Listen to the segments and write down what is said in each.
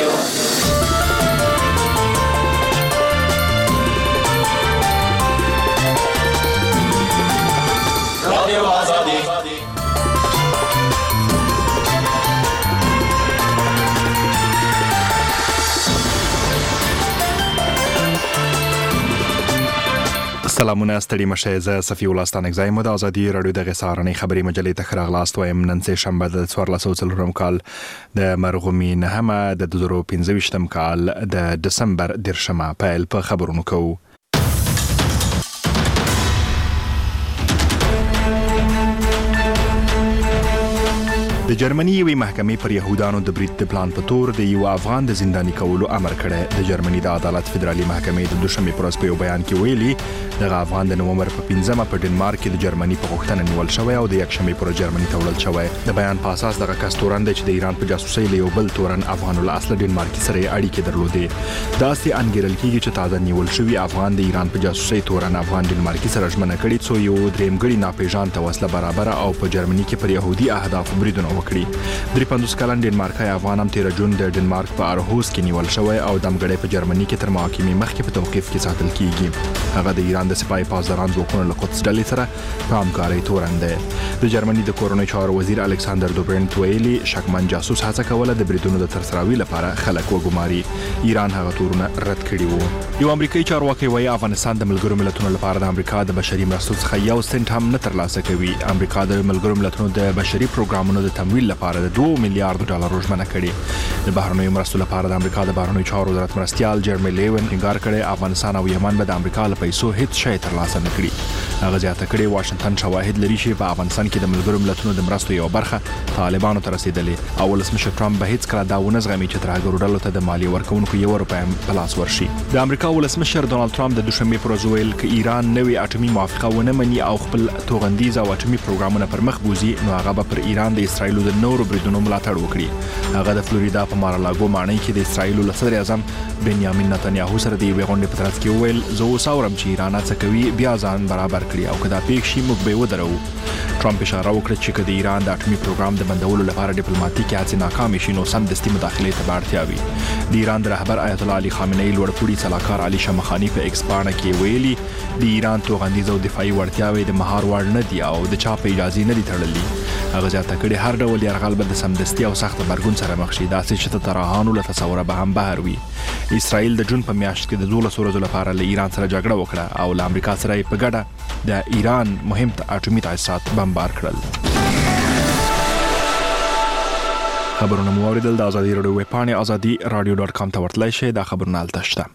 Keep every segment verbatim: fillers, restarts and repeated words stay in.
رادیو آزادی. سلامونه ستړي مشه زه صفي الله ستانکزای مو د ازادي رادیو د غسارنې خبري مجلې ته خراغلاست وایم. نن سه شنبه د څوارلس سوه څلورم کال د مرغومي نهمه د دوه زره پنځه ویشتم کال د دسمبر دیرشمه پیل په خبرونو کوو. د جرمني یوې محکمې پر يهودانو د برید د پلان په تور د یو افغان د زنداني کولو امر کړی. د جرمني د عدالت فدرالي محکمې د دوشنبه پر ورځ په یو بیان کې ویلي د افغان د نومبر په پنځمه په ډنمارک کې د جرمني په غوښتنه نیول شوی او د یکشنبه پر جرمني ته وړل شوی. د بیان په اساس دغه کس تورن چې د ایران په جاسوسۍ له یو بل تورن افغان الاصل ډنمارکي سره اړیکې درلودې. دا سي انګیرل کېږي چې تازه نیول شوی افغان د ایران په جاسوسۍ تورن افغان ډنمارکي سره ژمنه کړې څو یو درېمګړي ناپېژان ته وسله برابر او په جرمني کې پر يهودي اهداف بریدونه وکړي. درې پنځوس کلن ډنمارکي افغان هم تیر جون د ډنمارک په ارهوس کې نیول شوی او دمګړی په جرمني کې تر محاکمې مخکې په توقيف کې ساتل کیږي. هغه د ایران د سپای پاسداران ځواکونو له قدس ډلې سره په همکارۍ تورن دی. د جرمني د کورنۍ چارو وزیر الکساندر دوبرنټ ویلي شکمن جاسوس هڅه کوله د بریدونو د ترسراوي لپاره خلک وګماري. ایران هغه تورونه رد کړي وو. یو امریکایي چارواکي وایي افغانستان د ملګرو ملتونو لپاره د امریکا د بشري مرستو څخه یو سنت هم نه ترلاسه کوي. امریکا د ملګرو ملتونو د بشري پروګرامونو د تمویل لپاره د دوه میلیارډ ډالر ژمنه کړې. د بهرنیو مرستو لپاره د امریکا د بهرنیو چارو وزارت مرستيال جرمي لیون ټینګار کړی افغانستان او یمن به د امریکا له پیسو هیڅ شی ترلاسه نه کړي. هغه زیاته کړې واشنگټن شواهد لري چې په افغانستان کې د ملګرو ملتونو د مرستو یو برخه طالبانو ته رسیدلې او ولسمشر ټرمپ به هیڅ کله دا ونه زغمي چې ترهګرو ډلو ته د مالی ورکونکو یو روپیم په لاس ورشي. د امریکا ولسمشر ډونالد ټرمپ د دوشنبه پر ورځ ویل چې ایران نوې اټومي موافقه ونه مني او خپل توغندیز او اټومي پروګرامونه پر مخ بوزي نو هغه به پر ایران د اسرایل د نورو بریدونو ملاتړ وکړي. هغه د فلوریدا په مارلاګو ماڼۍ کې د اسرایل له صدر اعظم بنیامین نتنیاهو سره د یوې غونډې په ترڅ کې ویل زه اوس اورم چې ایران هڅه کوي بیا ځان برابر کړي او کدا پیښ شي موږ به ودرو. ټرمپ اشاره وکړه چې کله ایران د اټومي پروګرام د بندولو لپاره ډیپلوماټیکي هڅې ناکامې شي نو سم دستي مداخله ته اړتیا وي. د ایران د رهبر آیت الله علي خامنه‌ای لوړپوړي صلاحکار علي شمخاني په ایکس باندې کې ویلي د ایران توغندیز او دفاعي وړتیاوې د مهار وړ نه دي او د چا په اجازه نه دي تړلې. هغه ځاته کړي هر ډول یرغل به د سمدستي او سخت برګون سره مخ شي. دا چې ته ترهانو له تصوره به هم بهر وي. اسرائیل د جون په میاشت کې د دولس ورځو لپاره له ایران سره جګړه وکړه او له امریکا سره په ګډه د ایران مهم اټومي تاسیسات بمبار کړل. خبرونه مو اوریدل. د ازادي رادیو ویب پاڼه ازادي رادیو ډاټ کام ته ورتلای شئ. دا خبرونه الته شته.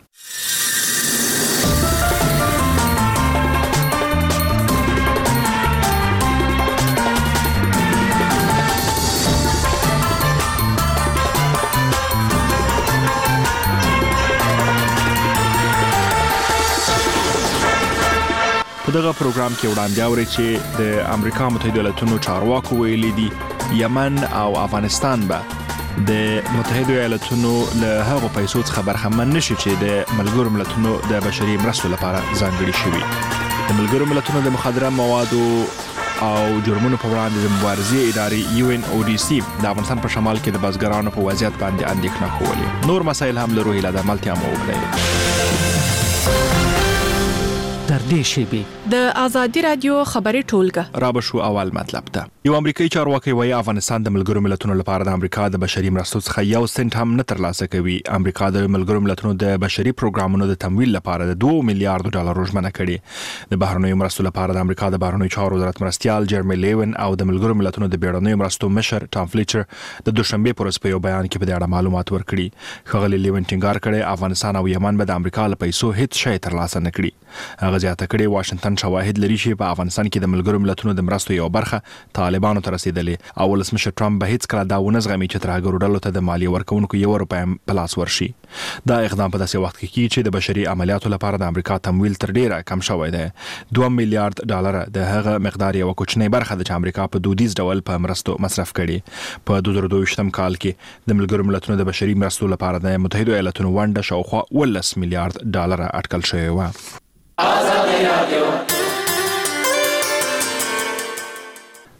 په دغه پروګرام کې وړاندې اوري چې د امریکا متحده ایالاتونو چارواکو ویلي دي یمن او افغانستان به د متحده ایالاتونو له هغو پیسو څخه برخمن نشي چې د ملګرو ملتونو د بشري مرستو لپاره ځانګړي شوي. د ملګرو ملتونو د مخدره موادو او جرمونو په وړاندې د مبارزې ادارې یو ان او ډي سي د افغانستان په شمال کې د بزګرانو په وضعیت باندې اندېښنه کولې. نور مسایل هم لرو هیله ده ملتیا مو وکړئ. در دې شیبي د ازادي رادیو خبري ټولګه را بشو اول مطلب ته. یو امریکایي چارواکي وایي افغانستان د ملګرو ملتونو لپاره د امریکا د بشري مرستو څخه یو سنت هم نه ترلاسه کوي. امریکا د ملګرو ملتونو د بشري پروګرامونو د تمویل لپاره د دوه میلیارډ ډالر ژمنه کړې. د بهرنیو مرستو لپاره د امریکا د بهرنیو چارو وزارت مرستيال جرمي لیون او د ملګرو ملتونو د بیړنیو مرستو مشر ټام فلیچر د دوشنبه پر ورځ په یو بیان کې په دې اړه معلومات ورکړي. ښاغلي لیون ټینګار کړی افغانستان او یمن به د امریکا له پیسو هیڅ شی ترلاسه نه کړي. هغه زیاته کړي واشنگټن شواهد لري چې په افغانستان کې د ملګرو ملتونو د مرستو یو برخه طالبانو ته رسیدلې او ولسمشر ټرمپ به هیڅ کله دا ونه زغمي چې ترهګرو ډلو ته د مالی ورکونکو یو روپیم په لاس ورشي. دا اقدام په داسې وخت کې کیږي چې د بشري عملیاتو لپاره د امریکا تمویل تر ډیره کم شوی دی. دوه میلیارډ ډالر د هغه مقدار یو کوچنی برخه د امریکا په دودیز ډول په مرستو مصرف کړي. په دوه زره دوه ویشتم کال کې د ملګرو ملتونو د بشري مرستو لپاره د متحده ایالاتونو ونډه شاوخوا ولس میلیارډ ډالر اټکل شوی و. ازادي رادیو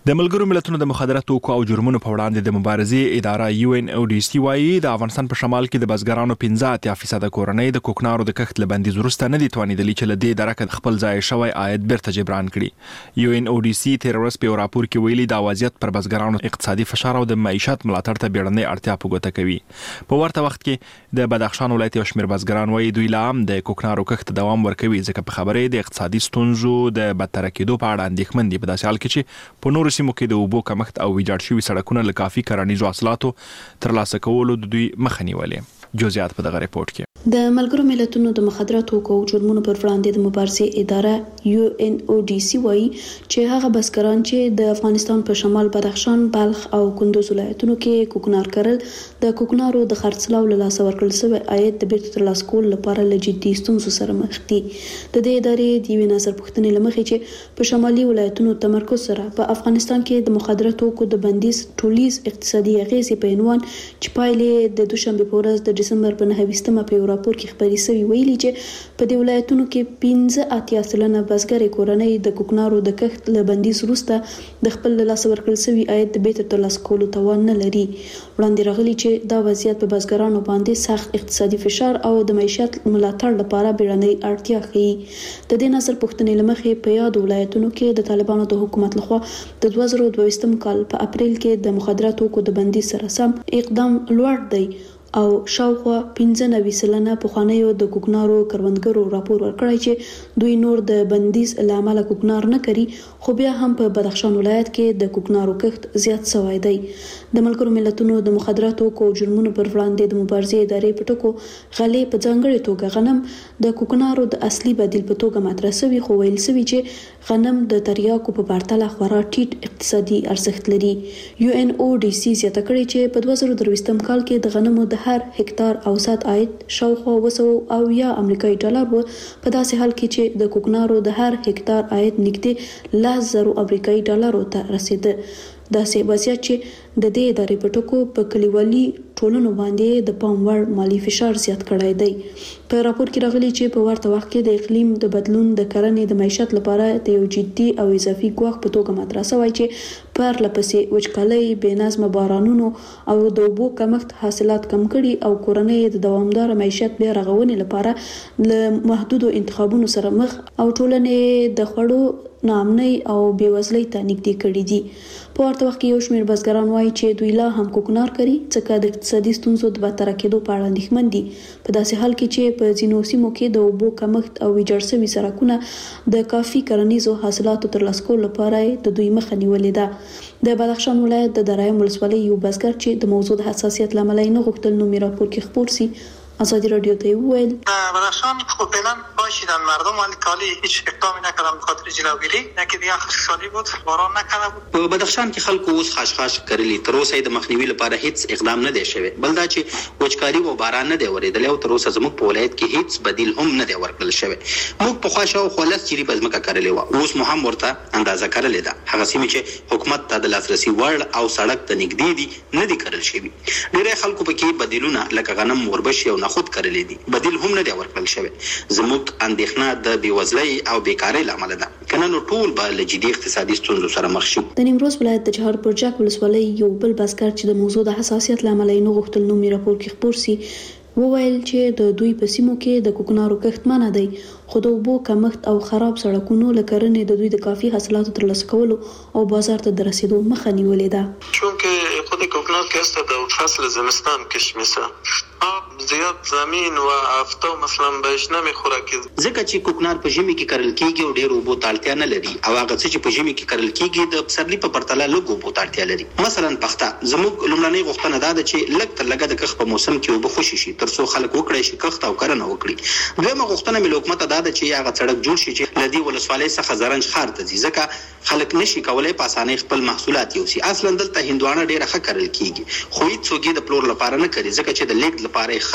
د ملګرو ملتونو د مخدره توکو او جرمونو په وړاندې د مبارزې اداره یو ان او ډي سي وايي د افغانستان په شمال کې د بزګرانو پنځه اتیا فیصد کورنۍ د کوکنارو د کښت له بندیز وروسته نه دي توانیدلي چې له دې درکه خپل ځای شوی عاید بیرته جبران کړي. یو ان او ډي سي تیر ورځ په راپور کې ویلي دا وضعیت پر بزګرانو اقتصادي فشار او د معیشت ملاتړ ته بیړنۍ اړتیا په ګوته کوي. په ورته وخت کې د بدخشان ولایت یو شمېر بزګران وايي دوی لا هم د کوکنارو کښت دوام ورکوي ځکه په خبرې د اقتصادي ستونزو د بدتر کېدو په اړه اندېښمن دي په داسې حال کې چې په نورو سیمو کې د اوبو کمښت او ویجاړ شوي سړکونه له کافي کرنیزو حاصلاتو ترلاسه کولو د دوی مخه نیولې. جزئیات په دغه ریپورت کې. د ملګرو ملتونو د مخدره توکو او جرمونو پر وړاندې د مبارزې اداره یو ان او ډي سي وايي چې هغه بزګران چې د افغانستان په شمال بدخشان، بلخ او کندوز ولایتونو کې کوکنار کرل د کوکنارو د خرڅلاو له لاسه ورکړل شوی عاید د بیرته ترلاسه کولو لپاره له جدي ستونزو سره مخ دي. د دې ادارې د یوې نظر پوښتنې له مخې چې په شمالي ولایتونو تمرکز سره په افغانستان کې د مخدره توکو د بندیز ټولیز اقتصادي اغیزې په عنوان چې پایلې د دوشنبه په ورځ د ډسمبر په نهه ویشتمه په راپور کې خبري سوي ویلي چې په دې ولایتونو کې پنځه اتیا سلنه بزګر کورنۍ د کوکنارو د کښت له بندیز وروسته د خپل لاس ورکړل شوی عاید د بیرته ترلاسه کولو توان نه لري. وړاندې راغلي چې دا وضعیت په بزګرانو باندې سخت اقتصادي فشار او د معیشت ملاتړ لپاره بیړنۍ اړتیا ښیي. د دې نظر پوښتنې له مخې په یاد ولایتونو کې د طالبانو د حکومت لخوا د دوه زره دوه ویشتم کال په اپریل کې د مخدره توکو د بندیز سره سم اقدام لوړ دی او شاوخوا پنځه نوي سلنه پخوانیو د کوکنارو کروندګرو راپور ورکړی چې دوی نور د بندیز له امله کوکنار نه کوي، خو بیا هم په بدخشان ولایت کې د کوکنارو کښت زیات شوی دی. د ملګرو ملتونو د مخدره توکو او جرمونو پر وړاندې د مبارزې ادارې په ټکو غلې په ځانګړې توګه غنم د کوکنارو د اصلي بدیل په توګه مطرح شوی، خو ویل شوی چې غنم د تریاکو په پرتله خورا ټیټ اقتصادي ارزښت لري. یو ان او ډي سي زیاته کړې چې په دوه زره درویشتم کال کې د غنمو د هر هکتار اوسط عاید شاوخوا وسو او یا امریکایي ډالر و، په داسې حال کې چې د کوکنارو د هر هکتار عاید نږدې لس زره امریکایي ډالرو ته رسیده. داسې وضعیت چې د دې ادارې په ټکو په کلیوالي ټولنو باندې د پام وړ مالی فشار زیات کړی دی. په راپور کې راغلي چې په ورته وخت کې د اقلیم د بدلون د کرنې د معیشت لپاره د یو جدي او اضافي ګواښ په توګه مطرح شوی چې پرله پسې وچکالۍ، بې نظمه بارانونو او د اوبو کمښت حاصلات کم کړي او کورنۍ د دوامدار معیشت بیا رغونې لپاره له محدودو انتخابونو سره مخ او ټولنې د خوړو ناامنۍ او بېوزلۍ ته نږدې کړي دي. په ورته وخت کې یو شمېر بزګران وایي چې دوی لا هم کوکنار کوي ځکه د اقتصادي ستونزو د بدتر کېدو په اړه اندېښمن دي، په داسې حال کې چې په ځینو سیمو کې د اوبو کمښت او ویجاړ شوي سړکونه د کافي کرنیزو حاصلاتو ترلاسه کولو لپاره د دوی مخه نیولې ده. د بدخشان ولایت د درایم ولسوالۍ یو بزګر چې د موضوع د حساسیت له امله یې نه غوښتل نومي راپور کې خپور سي، آزادی رادیو ته وویل بدخشان خب فعلا باشیدن مردم ولی کالی هیچ اقدامی نکردن به خاطر جلوگیری، نه که دیگه خشکسالی بود، باران نکرده بود. په بدخشان کې خلکو اوس خاشخاش کړلي، تر اوسه د مخنیوي لپاره هیڅ اقدام نه دی شوی، بل دا چې وچکالي او باران نه دی ورېدلی او تر اوسه زموږ په ولایت کې هیڅ بدیل هم نه دی ورکړل شوی. موږ پخوا شاوخوا لس جریبه ځمکه کرلې وه، اوس مو هم ورته اندازه کرلې ده. هغه سیمې چې حکومت ته د لاسرسي وړ او سړک ته نږدې دي نه دي کرل شوي. ډېری خلکو پکې بدیلونه لکه غنم، وربشې او نخود کرلې دي، بدیل هم نه دی ورکړل شوی. زموږ اندېښنه د بېوزلۍ او بیکارۍ له امله ده، کنه نو ټول به له جدي اقتصادي ستونزو سره مخ شي. د نیمروز ولایت د چهار برجک ولسوالۍ یو بل بزګر چې د موضوع د حساسیت له امله یې نه غوښتل نومي راپور کې خپور سي وویل چې د دوی په سیمو کې د کوکنارو کښت منع دی، خو د اوبو کمښت او خراب سړکونو له کرنې د دوی د کافي حاصلاتو ترلاسه کولو او بازار ته د رسیدو مخه نیولې ده. چون که خود کوکنار که است در فصل زمستان کش میشه آب زیاد زمین و آفتاب مثلا بهش نمیخوره که ځکه چې کوکنار په ژمي کې کرل کیږي او ډېر اوبو ته اړتیا نه لري او هغه څه چې په ژمي کې کرل کیږي د پسرلي په پرتله لږ اوبو ته اړتیا لري. مثلا پخته زموږ لومړنۍ غوښتنه دا ده چې لږ تر لږه د کښت په موسم کې اوبه خوشي شي تر څو خلک وکړي شي کښت او کرنه وکړي. دویمه غوښتنه مې له حکومته دا ده چې هغه سړک جوړ شي چې له دې ولسوالۍ څخه زرنج ښار ته ځي، ځکه خلک نشي کولای په اسانۍ خپل محصولات یوسي. اصلا دلته هندوانه ډېره ښه کرل کیږي خو هیڅ څوک یې د پلور لپاره نه کوي ځکه چې د لیږد لپاره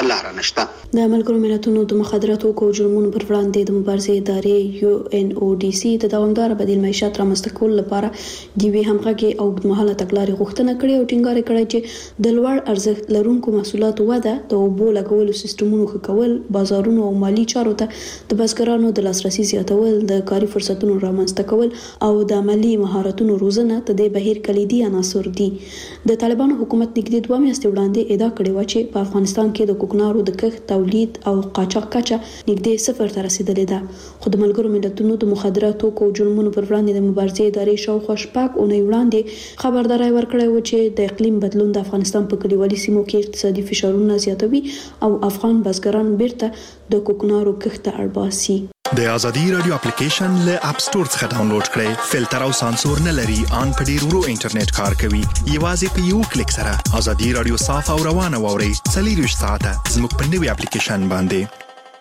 څه لار نشته. د ملګرو ملتونو د مخدراتو او جرمونو پر وړاندې د مبارزې ادارې یو ان او ډي سي د دوامدار بدیل معیشت رامنځته کولو لپاره د وی همغږي او اوږدمهاله تګلارې غوښتنه کړې او ټینګار کړی چې د لوړ ارزښت لرونکو محصولاتو وده، د اوبو لګولو سیستمونو ښه کول، بازارونو او مالي چارو ته د بزګرانو د لاسرسي زیاتول، د کاري فرصتونو رامنځته کول او د عملي مهارتونو روزنه د دې بهیر کلیدي عناصر دي. د طالبانو حکومت نږدې دوه میاشتې وړاندې ادعا کړې و چې په افغانستان کې د کوکنارو د کښت، تولید او قاچاق کچه نږدې صفر ته رسیدلې ده. خو د ملګرو ملتونو د مخدراتو او جرمونو پر وړاندې د مبارزې ادارې شاوخوا شپږ اونۍ وړاندې خبرداری ورکړی و چې د اقلیم بدلون د افغانستان په کلیوالي سیمو کې اقتصادي فشارونه زیاتوي او افغان بزګران بیرته د کوکنارو کښت ته اړ باسي. د ازادي رادیو اپلیکیشن له اپ سټور څخه ډاونلوډ کړئ. فلټر او سانسور نه لري، ان په ډیر ورو انټرنیټ کار کوي. یوازې په یو کلیک سره ازادي رادیو صاف او روانه واورئ. څلور ساعته زموږ په نوي اپلیکیشن باندې.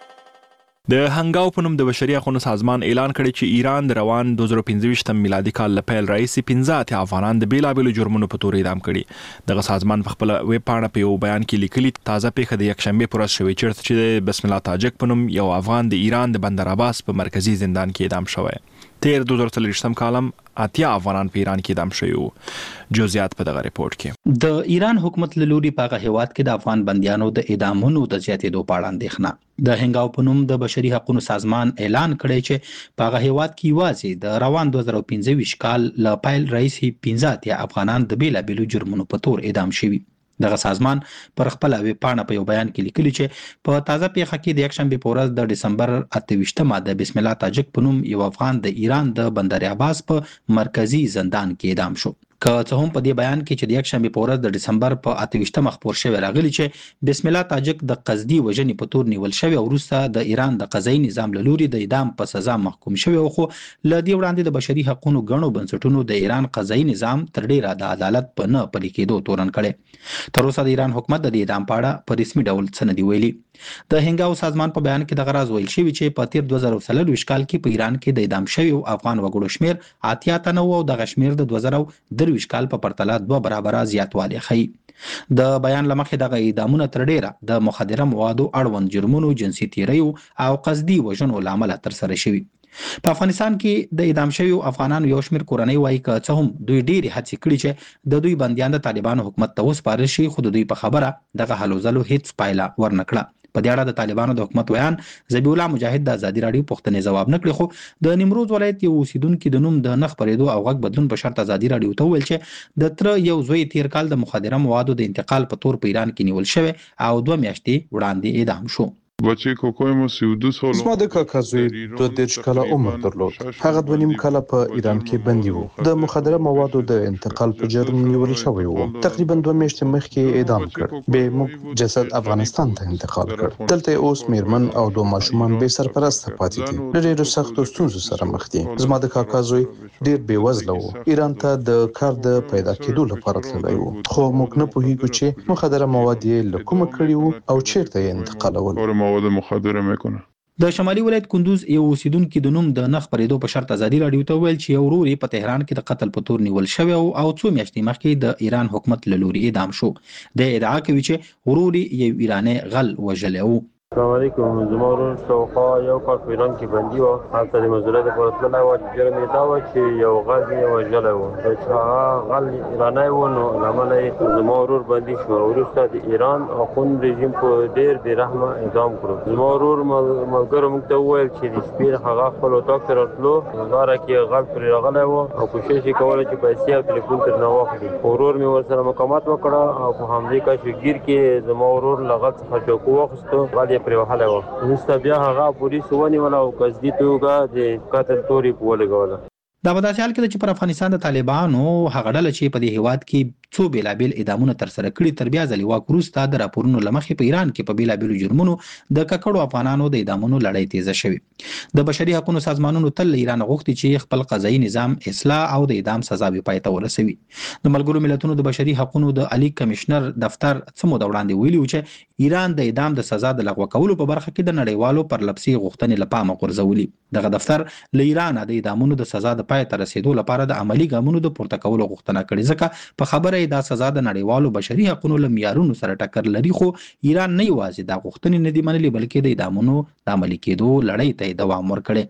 د هنګاو په نوم د بشري حقوقو سازمان اعلان کړی چې ایران د روان دوه زره پنځه ویشت میلادي کال له پیل راهیسې پنځه اتیا افغانان د بیلابېلو جرمونو په تور اعدام کړي. دغه سازمان په خپل ویب پاڼه په یو بیان کې لیکلي تازه پیښه د یکشنبه پر ورځ شوې چیرته چې د بسم الله تاجک په نوم یو افغان د ایران د بندر عباس په مرکزی زندان کې اعدام شوی. تیر دوه زره څلوېښتم کالم اتیا افغانان په ایران کې اعدام شوي وو. جزئیات په دغه ریپورت کې. د ایران حکومت له لوري په هغه هیواد کې د افغان بندیانو د اعدامونو د زیاتېدو په اړه اندېښنه. د هنګاو په نوم د بشري حقوقو سازمان اعلان کړی چې په هغه هیواد کې یوازې د روان دوه زره پنځه ویشت کال له پیل راهیسې پنځه اتیا افغانان د بیلابېلو جرمونو په تور اعدام شوي. دغه سازمان پر خپل ویب پاڼه په یو بیان کې لیکلي چې په تازه پیښه کې د یکشنبه په ورځ د دسمبر اته ویشتمه د بسم الله تاجک په نوم یو افغان د ایران د بندر عباس په مرکزی زندان کې اعدام شو. که څه هم په دې بیان کې چې د یکشنبه په ورځ د دسمبر په اته ویشتمه خبر شوی راغلی چې بسم الله تاجک د قصدي وژنې په تور نیول شوی او وروسته د ایران د قضایي نظام له لوري د اعدام په سزا محکوم شوی، خو ل دې وړاندې د بشري حقوقو غنو بنسټونو د ایران قضایي نظام تر ډیره د عدالت په نه پلي کېدو تورن کړي. تر اوسه د ایران حکومت د اعدام په اړه په رسمي ډول څه نه دی ویلي. د هنګاو سازمان په بیان کې د غراز ویل شوی چې په تیر دوه زره څلوېښت کال کې په ایران کې د اعدام شوی افغان وګړو شمیر اتیا تنه او د غشمیر د دوه زره درویشت کال په پرتله دوه برابره زیاتوالی ښيي. د بیان لمخې دغه اعدامونه تر ډیره د مخدره موادو اړوند جرمونو، جنسي تیریو او قصدي وژنو لامل تر سره شوي. په افغانستان کې د اعدام شویو افغانانو یو شمېر کورنۍ وایي که څه هم دوی ډېرې هڅې کړي چې د دوی بندیان د طالبانو حکومت ته وسپارل شي، خو د دوی په خبره دغه هلو ځلو هیڅ پایله ورنکړه. په دې اړه د طالبانو د حکومت ویان ذبیح الله مجاهد د ازادي راډیو پوښتنې ځواب نه کړي، خو د نیمروز ولایت یو اوسیدونکي د نوم د نه خپرېدو او غږ بدلون په شرط ازادي راډیو ته وویل چې د تره یو زوی تیر کال د مخدره موادو د انتقال په تور په ایران کې نیول شوی او دوه میاشتې وړاندې اعدام شو. بچی کوکوی مو سیودو سولو زما د کاکا زوی دوه دېرش کاله عمر درلود. هغه دوه نیم کاله په ایران کې بندي و. د مخدره موادو د انتقال په جرم نیول شوی و. تقریبا دوه میاشتې مخکې اعدام کړ. به موږ جسد افغانستان ته انتقال کړ. دلته اوس میرمن او دوه ماشومان به سرپرسته پاتې دي. د ډېرو سختو ستونزو سره مخ دي. زما د کاکا زوی ډېر بې وزله و. ایران ته د کار د پیدا کېدو لپاره تللی و. خو موږ نه پوهیږو چې مخدره مواد یې له کومه کړي وو او چیرته یې انتقالول. مواد مخدره میکنه. د شمالي ولایت کندوز یو اوسیدونکي د نوم د نه خپرېدو په شرط ازادي راډیو ته ویل چې یو ورور یې په تهران کې د قتل په تور نیول شوی او څو میاشتې مخکې د ایران حکومت له لوري اعدام شو. د ادعا کوي چې ورور یې یو ایرانی غل وژلی و. السلام علیکم. زما ورور شاوخوا یو کال په ایران کې بندي و. هلته د مزدورۍ لپاره تللی و. جرم یې دا و چې یو غل یې وژلی و. چې هغه غل ایرانی و نو له امله یې زما ورور بندي شو. وروسته د ایران اخوند رژیم په ډېر بې رحمه اعدام کړو. زما ورور ملګرو موږ ته وویل چې د شپې هغه خپل اتاق ته راتلو، لاره کې غل پرې راغلی و او کوشش یې کوله چې پیسې او تلیفون ترنه واخلي. ورور مې ورسره مقاومت وکړه او په همدې کشفګیر کې زما ورور له غل څخه چاقو واخیستو، غل یې پرې وهلی و. وروسته بیا هغه پولیسو ونیوله او قصدي توګه د قتل تور یې په ولګوله. دا په داسې حال کې ده چې پر افغانستان د طالبانو هغه ډله چې په دې هیواد کې څو بیلابیل اعدامونه ترسره کړي تر بیا ځلې واک وروسته د راپورونو له مخې په ایران کې په بیلابیلو جرمونو د ککړو افغانانو د اعدامونو لړۍ تیزه شوې. د بشري حقوقو سازمانونو تل له ایران غوښتي چې خپل قضایي نظام اصلاح او د اعدام سزا به پای ته ورسوي. د ملګرو ملتونو د بشري حقوقو د عالی کمشنر دفتر څه موده وړاندې ویلي و چې ایران د اعدام د سزا د لغوه کولو په برخه کې د نړیوالو پرلپسې غوښتنې له پامه غورځولي. دغه دفتر له ایران د اعدامونو د سزا د پای ته رسیدو لپاره د عملی ګامونو د پورته کولو غوښتنه کړې، ځکه په خبره وایي دا سزا د نړیوالو بشري حقوقو له معیارونو سره ټکر لري، خو ایران نه یوازې دا غوښتنې نه دي منلې بلکې د اعدامونو د عملي کېدو لړۍ ته دوام ورکړي.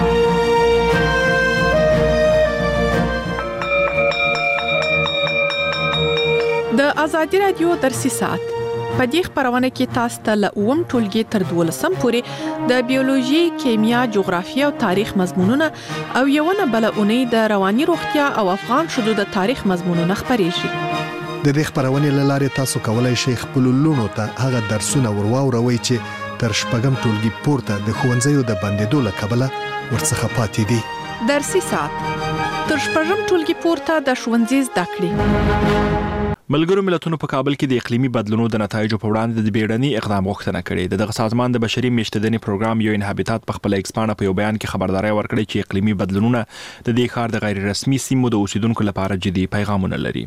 د ازادي رادیو درسي ساعت په دې خبرونه کې تاسو ته له اووم ټولګي تر دولسم پورې د بیولوژي، کیمیا، جغرافیه او تاریخ مضمونونه او یو نه بل اونۍ د رواني روغتیا او افغان شذو د تاریخ مضمونونه خبرېږي. د دې خبرونه لاره تاسو کولای شئ خپل لونو ته هغه درسونه ورواوروي چې تر شپږم ټولګي پورته د ښوونځیو د بندیدو له کبله ورڅخه پاتې دي. درسي ساعت تر شپږم ټولګي پورته د ښوونځي زده کړې. ملګرو ملتونو په کابل کې د اقلیمي بدلونونو د نتایجو په وړاندې د بیړني اقدام غوښتنه کړې. دغه سازمان د بشري میشتېدنې پروګرام یو ان هابیتات په خپل ایکسپانډ په یو بیان کې خبرداري ورکړې چې اقلیمي بدلونونه د دې ښار د غیر رسمي سیمو د اوسیدونکو لپاره جدي پیغامونه لري.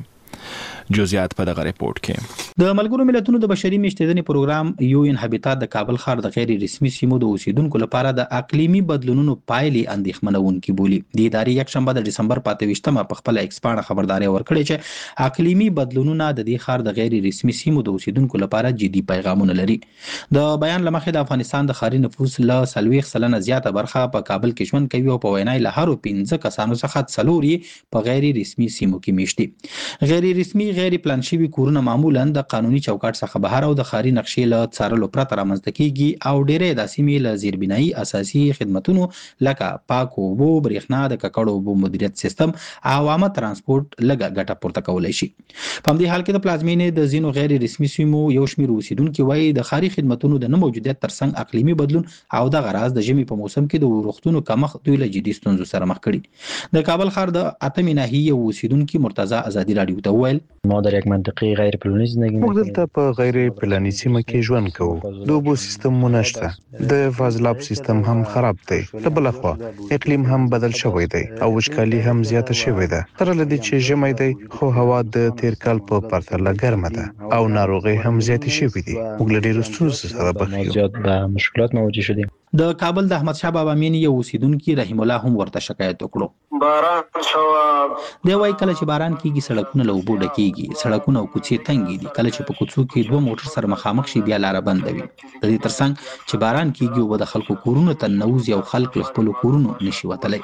جزئیات په دغه ریپورت کې. د ملګرو ملتونو د بشري میشتېدنې پروګرام یو ان هابیتات د کابل ښار د غیر رسمي سیمو د اوسیدونکو لپاره د اقلیمي بدلونونو پایلې اندېښمنونکې بولي. د ادارې یک شنبه د دسمبر په اته ویشتمه په خپل ایکسپانډ خبرداري ورکړې چې اقلیمي بدلونونه د دې ښار د غیر رسمي سیمو د اوسیدونکو لپاره جدي پیغامونه لري. د بیان لمخې د افغانستان د ښاري نفوس له سلويخ سلنه زیاته برخه په کابل کې ژوند کوي او په وینای له هرو پنځه کسانو څخه څلور په غیر رسمي سیمو کې میشتي. غیر رسمي غیر پلان شوي کورونه معمولا د قانوني چوکاټ څخه بهر او د ښاري نقشې له څارلو پرته رامنځته کیږي او ډېرې د سیمې له زیربنایي اساسي خدماتونو لکه پاک اوبو، برېښنا، د ککړو اوبو مدیریت سیستم او عامه ترانسپورت لږه ګټه پورته کولی شي. په همدې حال کې د پلازمینې د ځینو غیر رسمي سیمو یو شمېر اوسیدونکي وایي د ښاري خدماتونو د نه موجودیت ترڅنګ اقلیمي بدلون او دغه راز د ژمي په موسم کې د روغتونو کمښت دوی له جدي ستونزو سره مخ کړي. د کابل ښار د اتمې ناحیې اوسیدونکي مرتضی ازادي راډیو ته وویل ما در یک منطقه غیر پلانی زندگی موږ دلته په غیر پلاني سیمه کې ژوند کوو. د اوبو سیستمونه شته، د فاضلاب سیستم هم خراب دی، له بل خوا اقلیم هم بدل شوی دی او وچکالي هم زیاته شوې ده. تر لدې چې ژمی دی خو هوا د تیر کال په پرتله ګرمه ده او ناروغي هم زیاتې شوې دي. موږ له ډېرو ستونزو سره مخ یو. زیات به مشکلات مواجه شدیم. د کابل د احمد شاه بابا مینې یو اوسیدونکي رحیم الله هم ورته شکایت وکړو. باران شو دی وایي کله چې باران کیږي سړکونه له اوبو ډکیږي، سړکونه او کوڅې تنګې دي. کله چې په کوڅو کې دوه موټر سره مخامخ شي بیا لاره بنده وي. د دې ترڅنګ چې باران کیږي او د خلکو کورونو ته نوځي او خلک له خپل کورونو نشي وتلی.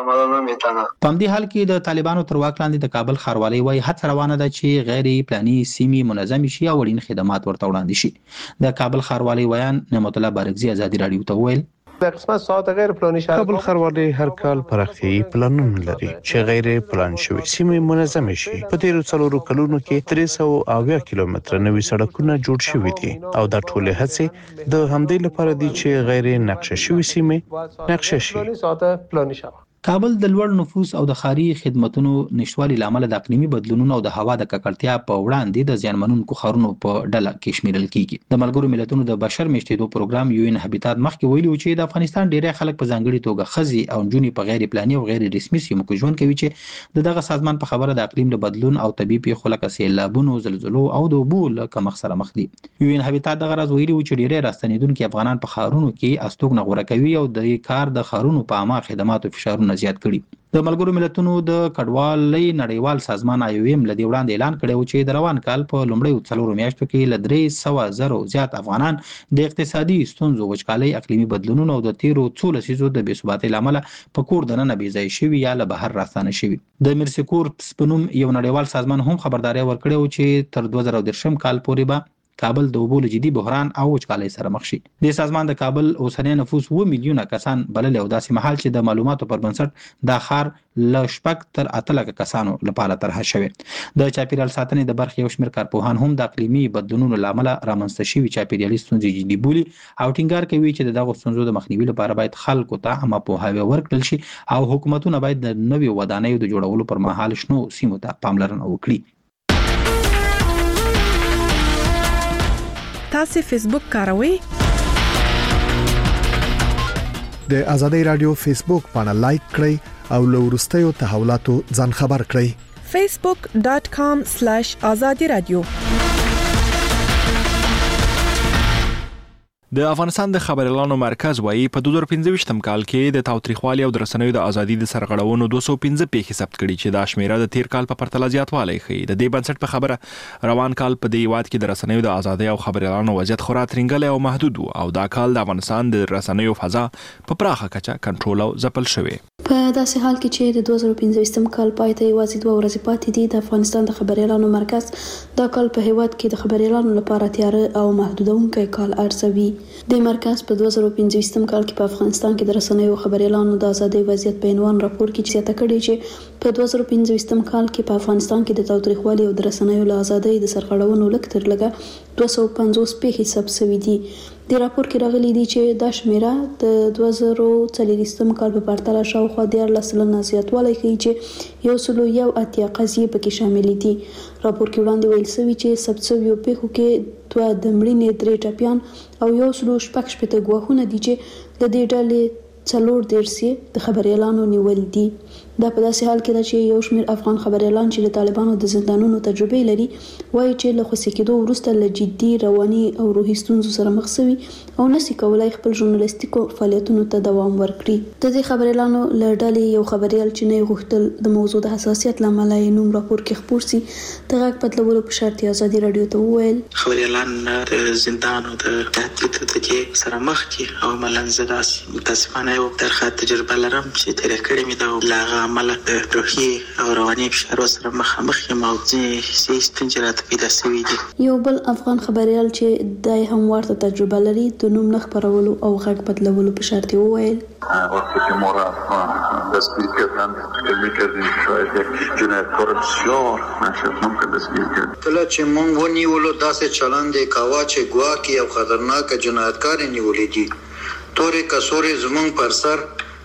په همدې حال کې د طالبانو تر واک لاندې د کابل ښاروالۍ وایي هڅه روانه ده چې غیر پلاني سیمې منظم شي او اړین خدمات ورته وړاندې شي. د کابل ښاروالۍ ویان نعمت الله بارکزي ازادي راډیو ته وویل د قسمت ساعت غیر پلاني شهر کابل ښاروالۍ هر کال پراختیايي پلانونه لري چې غیر پلان شوی سیمې منظم شي. په تیرو څلورو کلونو کې درې سوه اویا کیلومتره نوي سړکونه جوړ شوي دي او دا ټول هڅې د همدې لپاره دي چې غیر نقشه شوی سیمې نقشه شي. کابل د لوړ نفوس او د ښاري خدماتو نشټوالي لامل د اقلیمي بدلونونو او د هوا د ککړتیا په وړاندې د زیانمنونکو ښارونو په ډله کې شمیرل کیږي. د ملګرو ملتونو د بشر میشتېدو پروګرام یو ان هابیتات مخکې ویلي چې د افغانستان ډیری خلک په ځانګړي توګه ښځې او نجونې په غیر پلاني او غیر رسمي سیمو کې ژوند کوي چې دغه سازمان په خبره د اقلیم د بدلون او طبيعي پیښو لکه سیلابونو، زلزلو او د اوبو له کمښت سره مخ دي. یو ان هابیتات دغه راز ویلي چې ډیری راستنیدونکو افغانان په ښارونو کې استوګنه غوړه کوي او د کار د ښارونو په عامه خدماتو فشارونه زیات کړي. د ملګرو ملتونو د کډوالۍ نړیوال سازمان آی او ایم له دې وړاندې اعلان کړی چې د روان کال په لومړیو څلورو میاشتو کې له درې سوه زرو زیات افغانان د اقتصادي ستونزو، وچکالۍ، اقلیمي بدلونونو او د تیرو څو لسیزو د بې ثباتۍ له امله په کور دننه بې ځای شوي یا له بهر راستانه شوي. د میرسي کورپس په نوم یو نړیوال سازمان هم خبرداری ورکړی چې تر دوه زره دېرشم کال پورې به کابل د اوبو له جدي بحران او وچکالۍ سره مخ شي. د سازمان د کابل اوسنی نفوس اووه میلیونه کسان بلل او داسې مهال چې د معلوماتو پر بنسټ دا ښار له شپږ تر اته لکه کسانو لپاره طرح شوی. د چاپیریال ساتنې د برخې یو شمېر کارپوهان هم د اقلیمي بدلونونو له امله رامنځته شوي چاپیریالي ستونزې جدي بولي او ټینګار کوي چې دغه ستونزو د مخنیوي لپاره باید خلکو ته عامه پوهاوی ورکړل شي او حکومتونه باید د نویو ودانیو د جوړولو پر مهال شنو سیمو ته پاملرنه وکړي. تاسو فیسبوک کاروئ؟ د ازادي رادیو فیسبوک باندې لایک کړئ او له وروستیو تحولاتو ځان خبر کړئ. facebook dot com slash azadi radio د افغانستان د خبريالانو مرکز وايي په دوه زره پنځه ویشتم کال کې د تاوتریخوالي او د رسنیو د ازادي د سرغړونو دوه سوه پنځه پیښې ثبت کړي چې دا شمیره د تیر کال په پرتله زیاتوالی ښیي. د دې بنسټ په خبره روان کال په دې هیواد کې د رسنیو د ازادي او خبريالانو وضعیت خورا ترنګلی او محدود و او دا کال د افغانستان د رسنیو فضا په پراخه کچه کنټرول او ځپل شوی. په داسې حال کې چې د دوه زره پنځه ویشتم کال پای ته یوازې دوه ورځې پاتې دي، د افغانستان د خبريالانو مرکز دا کال په هیواد کې د خبريالانو لپاره تیاره او محدودونکی کال ارزوي. د مرکز په دوه زره پنځه ویشتم کال کې په افغانستان کې د رسنیو خبريالانو د ازادي وضعیت په عنوان راپور کې زیاته کړې چې په دوه زره پنځه ویشتم کال کې په افغانستان کې د تاوتریخوالي او د رسنیو له ازادۍ د سرغړونو لږ تر لږه دوه سوه پنځوس پیښې ثبت شوې دي. د راپور کې راغلي دي چې دا شمیره د دوه زره څلوېښتم کال په پرتله شاوخوا دیارلس سلنه زیاتوالی ښیي چې یو سلو یو اتیا قضیې پکې شاملې دي. راپور کې وړاندې ویل شوي چې ثبت شویو پیښو کې دوه د مړینې درې ټپیان او یو سلو شپږ شپېته ګواښونه دي چې د دې ډلې څلور دېرش د خبريالانو نیول دي. دا په داسې حال کې ده چې یو شمېر افغان خبريالان چې د طالبانو د زندانونو تجربه لري وایي چې له خوسي کېدو وروسته له جدي رواني او روحي ستونزو سره مخ شوي او نشي کولای خپل ژورنالیستیکو فعالیتونو ته دوام ورکړي. د دې خبريالانو له ډلې یو خبريال چې نه غوښتل د موضوع د حساسیت له امله یې نوم راپور کې خپور سي د غږ بدلولو په شرط ازادي رادیو ته وویل خبريالان د زندانو د تهدید ته سره مخ دي او ملنځ داسې متاسفانه یو درخه تجربه لرم چې تیر کړی مې دا لاغه عمل د روحي او رواني فشار سره مخامخ یم او ځینې ستونزې راته پیدا شوي دي. یو بل افغان خبريال چې دای هم ورته تجربه لري د نوم نه خپرولو او غږ بدلولو په شرط وویل وقتی که ما را دستگیر کردن علمی کردیم شاید یک جنایتکار بسیار منشأ ممکن دستگیر کرد. کله چې مونږ ونیولو داسې چلند یې کاوه چې ګواکې او خطرناک جنایتکار یې نیولي دي. تورې کڅوړې زمونږ پر سر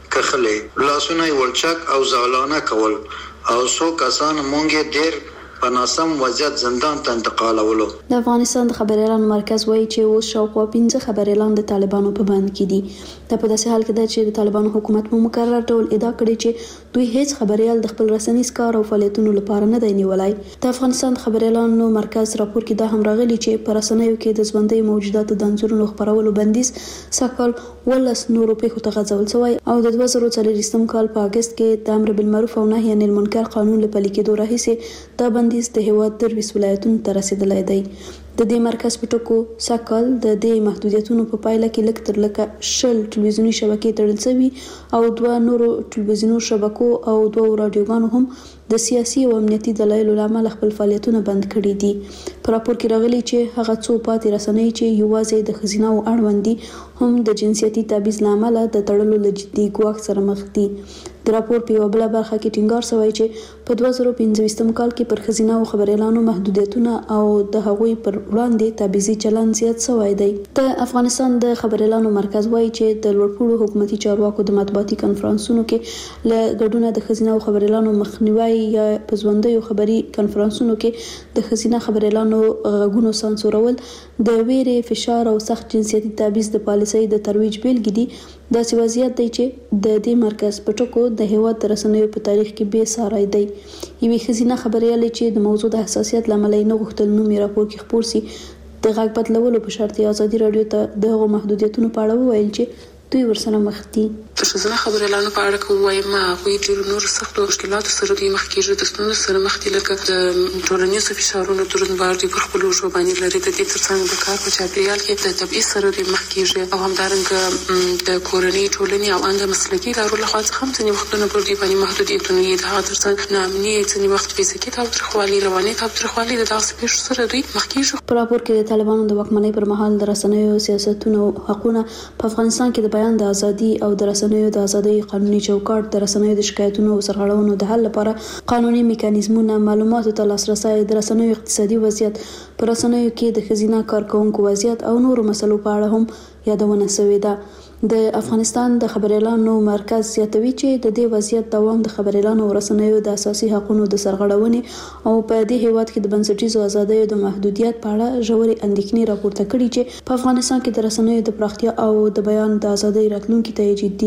کښلې، لاسونه یې ولچک او زالانه کول او څو کسان مونږ یې ډېر په ناسم وضعیت زندان ته انتقالولو. د افغانستان د خبريالانو مرکز وایي چې اوس شاوخوا پنځه خبريالان د طالبانو په بند کې دي. دا په داسې حال کې ده چې د طالبانو حکومت په مکرر ډول ادعا کړې چې دوی هیڅ خبريال د خپل رسنیز کار او فعالیتونو لپاره نه دی نیولای. د افغانستان د خبريالانو مرکز راپور کې دا هم راغلي چې په رسنیو کې د ژوندۍ موجوداتو د انځورونو خپرولو بندیز سږکال ولس نورو پیښو ته غځول شوی او د دوه زره څلوېښتم کال په اگست کې د امر بالمعروف او نهي عن المنکر قانون له پلي کېدو راهیسې دا بندیز د هیواد درویس ولایتونو ته رسیدلی دی. د دې مرکز په ټکو سږکال د دې محدودیتونو په پایله کې لږ تر لږه شل ټلویزیوني شبکې تړل شوي او دوه نورو ټلویزیوني شبکو او دوه رادیوګانو هم د سیاسي او امنیتي دلایلو له امله خپل فعالیتونه بند کړي دي. په راپور کې راغلي چې هغه څو پاتې رسنۍ چې یوازې د ښځینه او اړوند دي هم د جنسیتي تبعیض له امله د تړلو له جدي ګواښ سره مخ دي. د راپور په یوه بله برخه کې ټینګار شوی چې په دوه زره پنځه ویشتم کال کې پر ښځینه او خبريالانو محدودیتونه او د هغوی پر وړاندې تبعیضي چلند زیات شوی دی. د افغانستان د خبريالانو مرکز وایي چې د لوړپوړو حکومتي چارواکو د مطبوعاتي کنفرانسونو کې له ګډونه د ښځینه او خبريالانو مخنیوي یا په ژوندیو خبري کنفرانسونو کې د ښځینه خبريالانو غږونو سانسورول د ویرې، فشار او سخت جنسیتي تبعیض د پالیسۍ د ترویج بیلګې دي. داسې وضعیت دی چې د دې مرکز په ټکو د هیواد د رسنیو په تاریخ کې بې ساری دی. یوې ښځینه خبريالې چې د موضوع د حساسیت له امله یې نه غوښتل نوم یې راپور کې خپور سي د غږ بدلولو په شرط ازادي رادیو ته د هغو محدودیتونو په اړه وویل چې دوی ورسره مخ دي. د ښځینه خبريالانو په اړه که ووایم هغوی ډېرو نورو سختو مشکلاتو سره دوی مخ کېږي، د ستونزو سره مخ دي، لکه د ټولنیزو فشارونو دروندبار دوی پر خپلو اوږو باندې لري. د دې تر څنګ د کار په چاپېریال کې د تبعیض سره دوی مخ کېږي او همدارنګه د کورنۍ، ټولنې او ان د مسلکي ادارو لخوا څخه هم ځینې وختونه پر دوی باندې محدودیتونه وي. د هغه تر څنګ ناامني، ځینې وخت فزیکي تاوتریخوالي، رواني تاوتریخوالي، د دغسې پیښو سره دوی مخ کېږي. په راپور کې د طالبانو د واکمنۍ پر مهال د رسنیو سیاستونو حقونه په افغانستان کې د بیان د ازادي او د رسنیو د ازادۍ قانوني چوکاټ، د رسنیو د شکایتونو او سرغړونو د حل لپاره قانوني میکانیزمونه، معلوماتو ته لاسرسی، د رسنیو اقتصادي وضعیت، په رسنیو کې د ښځینه کارکوونکو وضعیت او نورو مسلو په اړه هم یادونه شوې ده. د افغانستان د خبريالانو مرکز زیاتوي چې د دې وضعیت دوام د خبريالانو او رسنیو د اساسي حقوقو د سرغړونې او په دې هیواد کې د بنسټیزو ازادیو د محدودیت په اړه ژورې اندېښنې راپورته کړي چې په افغانستان کې د رسنیو د پراختیا او د بیان د ازادۍ راتلونکي ته جدي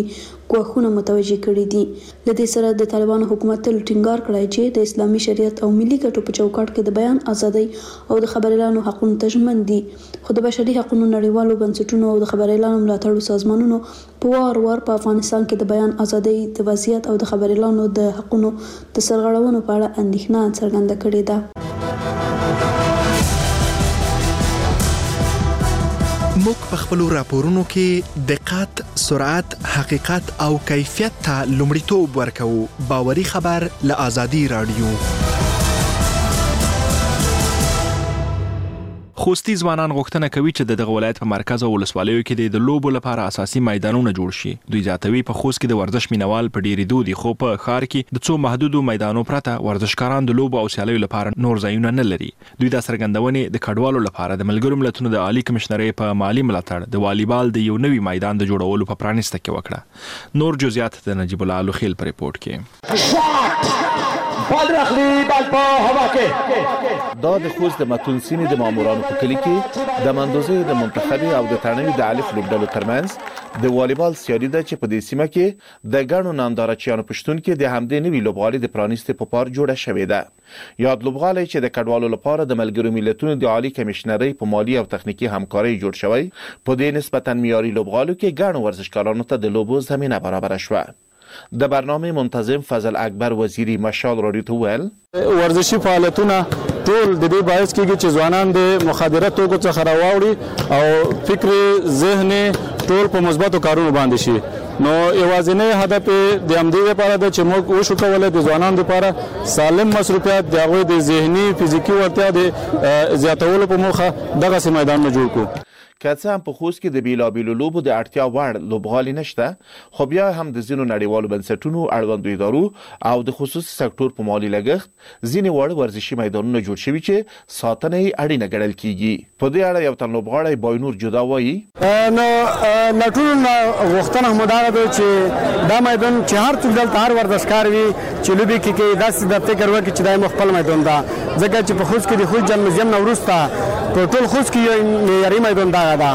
ګواښونه متوجه کړي دي. له دې سره د طالبانو حکومت تل ټینګار کړی چې د اسلامي شریعت او ملي ګټو په چوکاټ کې د بیان ازادي او د خبري اعلان حقوقو ته ژمن دي. خو د بشري حقوقو نړیوالو بنسټونو او د خبري اعلان ملاتړو سازمانونو په وار وار په افغانستان کې د بیان ازادي د وضعیت او د خبري اعلان د حقوقو د سرغړونو په اړه اندېښنه څرګنده کړې ده. موږ په خپل راپورونو کې دقت، سرعت، حقیقت او کیفیت ته لومړیتوب ورکوو. باوري خبر له آزادي رادیو. خوستي ځوانان غوښتنه کوي چې دغه ولایت په مرکز او ولسوالیو کې د لوبو لپاره اساسي میدانونه جوړ شي. دوی زیاتوي په خوست کې د ورزش مینوال په ډیری دودي خو په ښار کې د څو محدودو میدانونو پرته ورزشکاران د لوبو او سیالیو لپاره نور ځایونه نه لري. دوی د سرګندونې د کډوالو لپاره د ملګرو ملتونو د عالی کمشنرۍ په مالی ملاتړ د والیبال د یو نوي میدان د جوړولو په پرانیسته کې وکړه. نور جزئیات د نجیب الله لوخیل په ریپورت کې. بال رخلی بال په هوا کې دا د خوست د متون سیمې د مامورانو په کلی کې د مندوزې د منتخبي او د ترنوي د الف لوبډلو ترمنځ د والیبال سیالي ده چې په دې سیمه کې د ګڼو نندارچیانو پښتون کې د همدې نوي لوبغالي د پرانیستې په پار جوړه شوې ده. یاد لوبغالي چې د کډوالو لپاره د ملګرو ملتونو د عالی کمشنرۍ په مالی او تخنیکی همکارۍ جوړ شوی، په دې نسبتا معیاري لوبغالو کې ګڼو ورزشکارانو ته د لوبو زمينه برابر شوه. د برنامه منتظم فضل اکبر وزیری مشال رادیو ته ویل ورزشي فعالیتونه ټول د دې باعث کیږي چې ځوانان د مخدره توکو څخه راوړي او فکری ذهني ټول په مثبتو کارونو باندې شي. نو یوازینی هدف د همدې لپاره د چې موږ وشو کولای د ځوانانو لپاره سالم مصروفیت د هغوی د ذهني فزیکی ورتیا د زیاتولو په موخه دغه سیمه میدان جوړ کړو. که څه هم په خوست کې د بیلابیلو لوبو د اړتیا وړ لوبغالي نشته، خو بیا هم د ځینو نړیوالو بنسټونو اړوندو ادارو او د خصوصي سکتور په مالی لګښت ځینې وړ ورزشي میدانونه جوړ شوي چې ساتنه یې اړینه ګڼل کیږي. په دې اړه یو تن لوبغاړی باینور جدا وایي نو لټون غوښتنه همدار ده چې دا میدان چې هر څوک دلته هر ورزشکار وي چې لوبي کې کې داسې د فکر وکړي چې دا خپل میدان ده، ځکه چې په خوست کې د خوست جام مزیم نوروسته په ټول خوست کې یو معیاري میدان ده. نو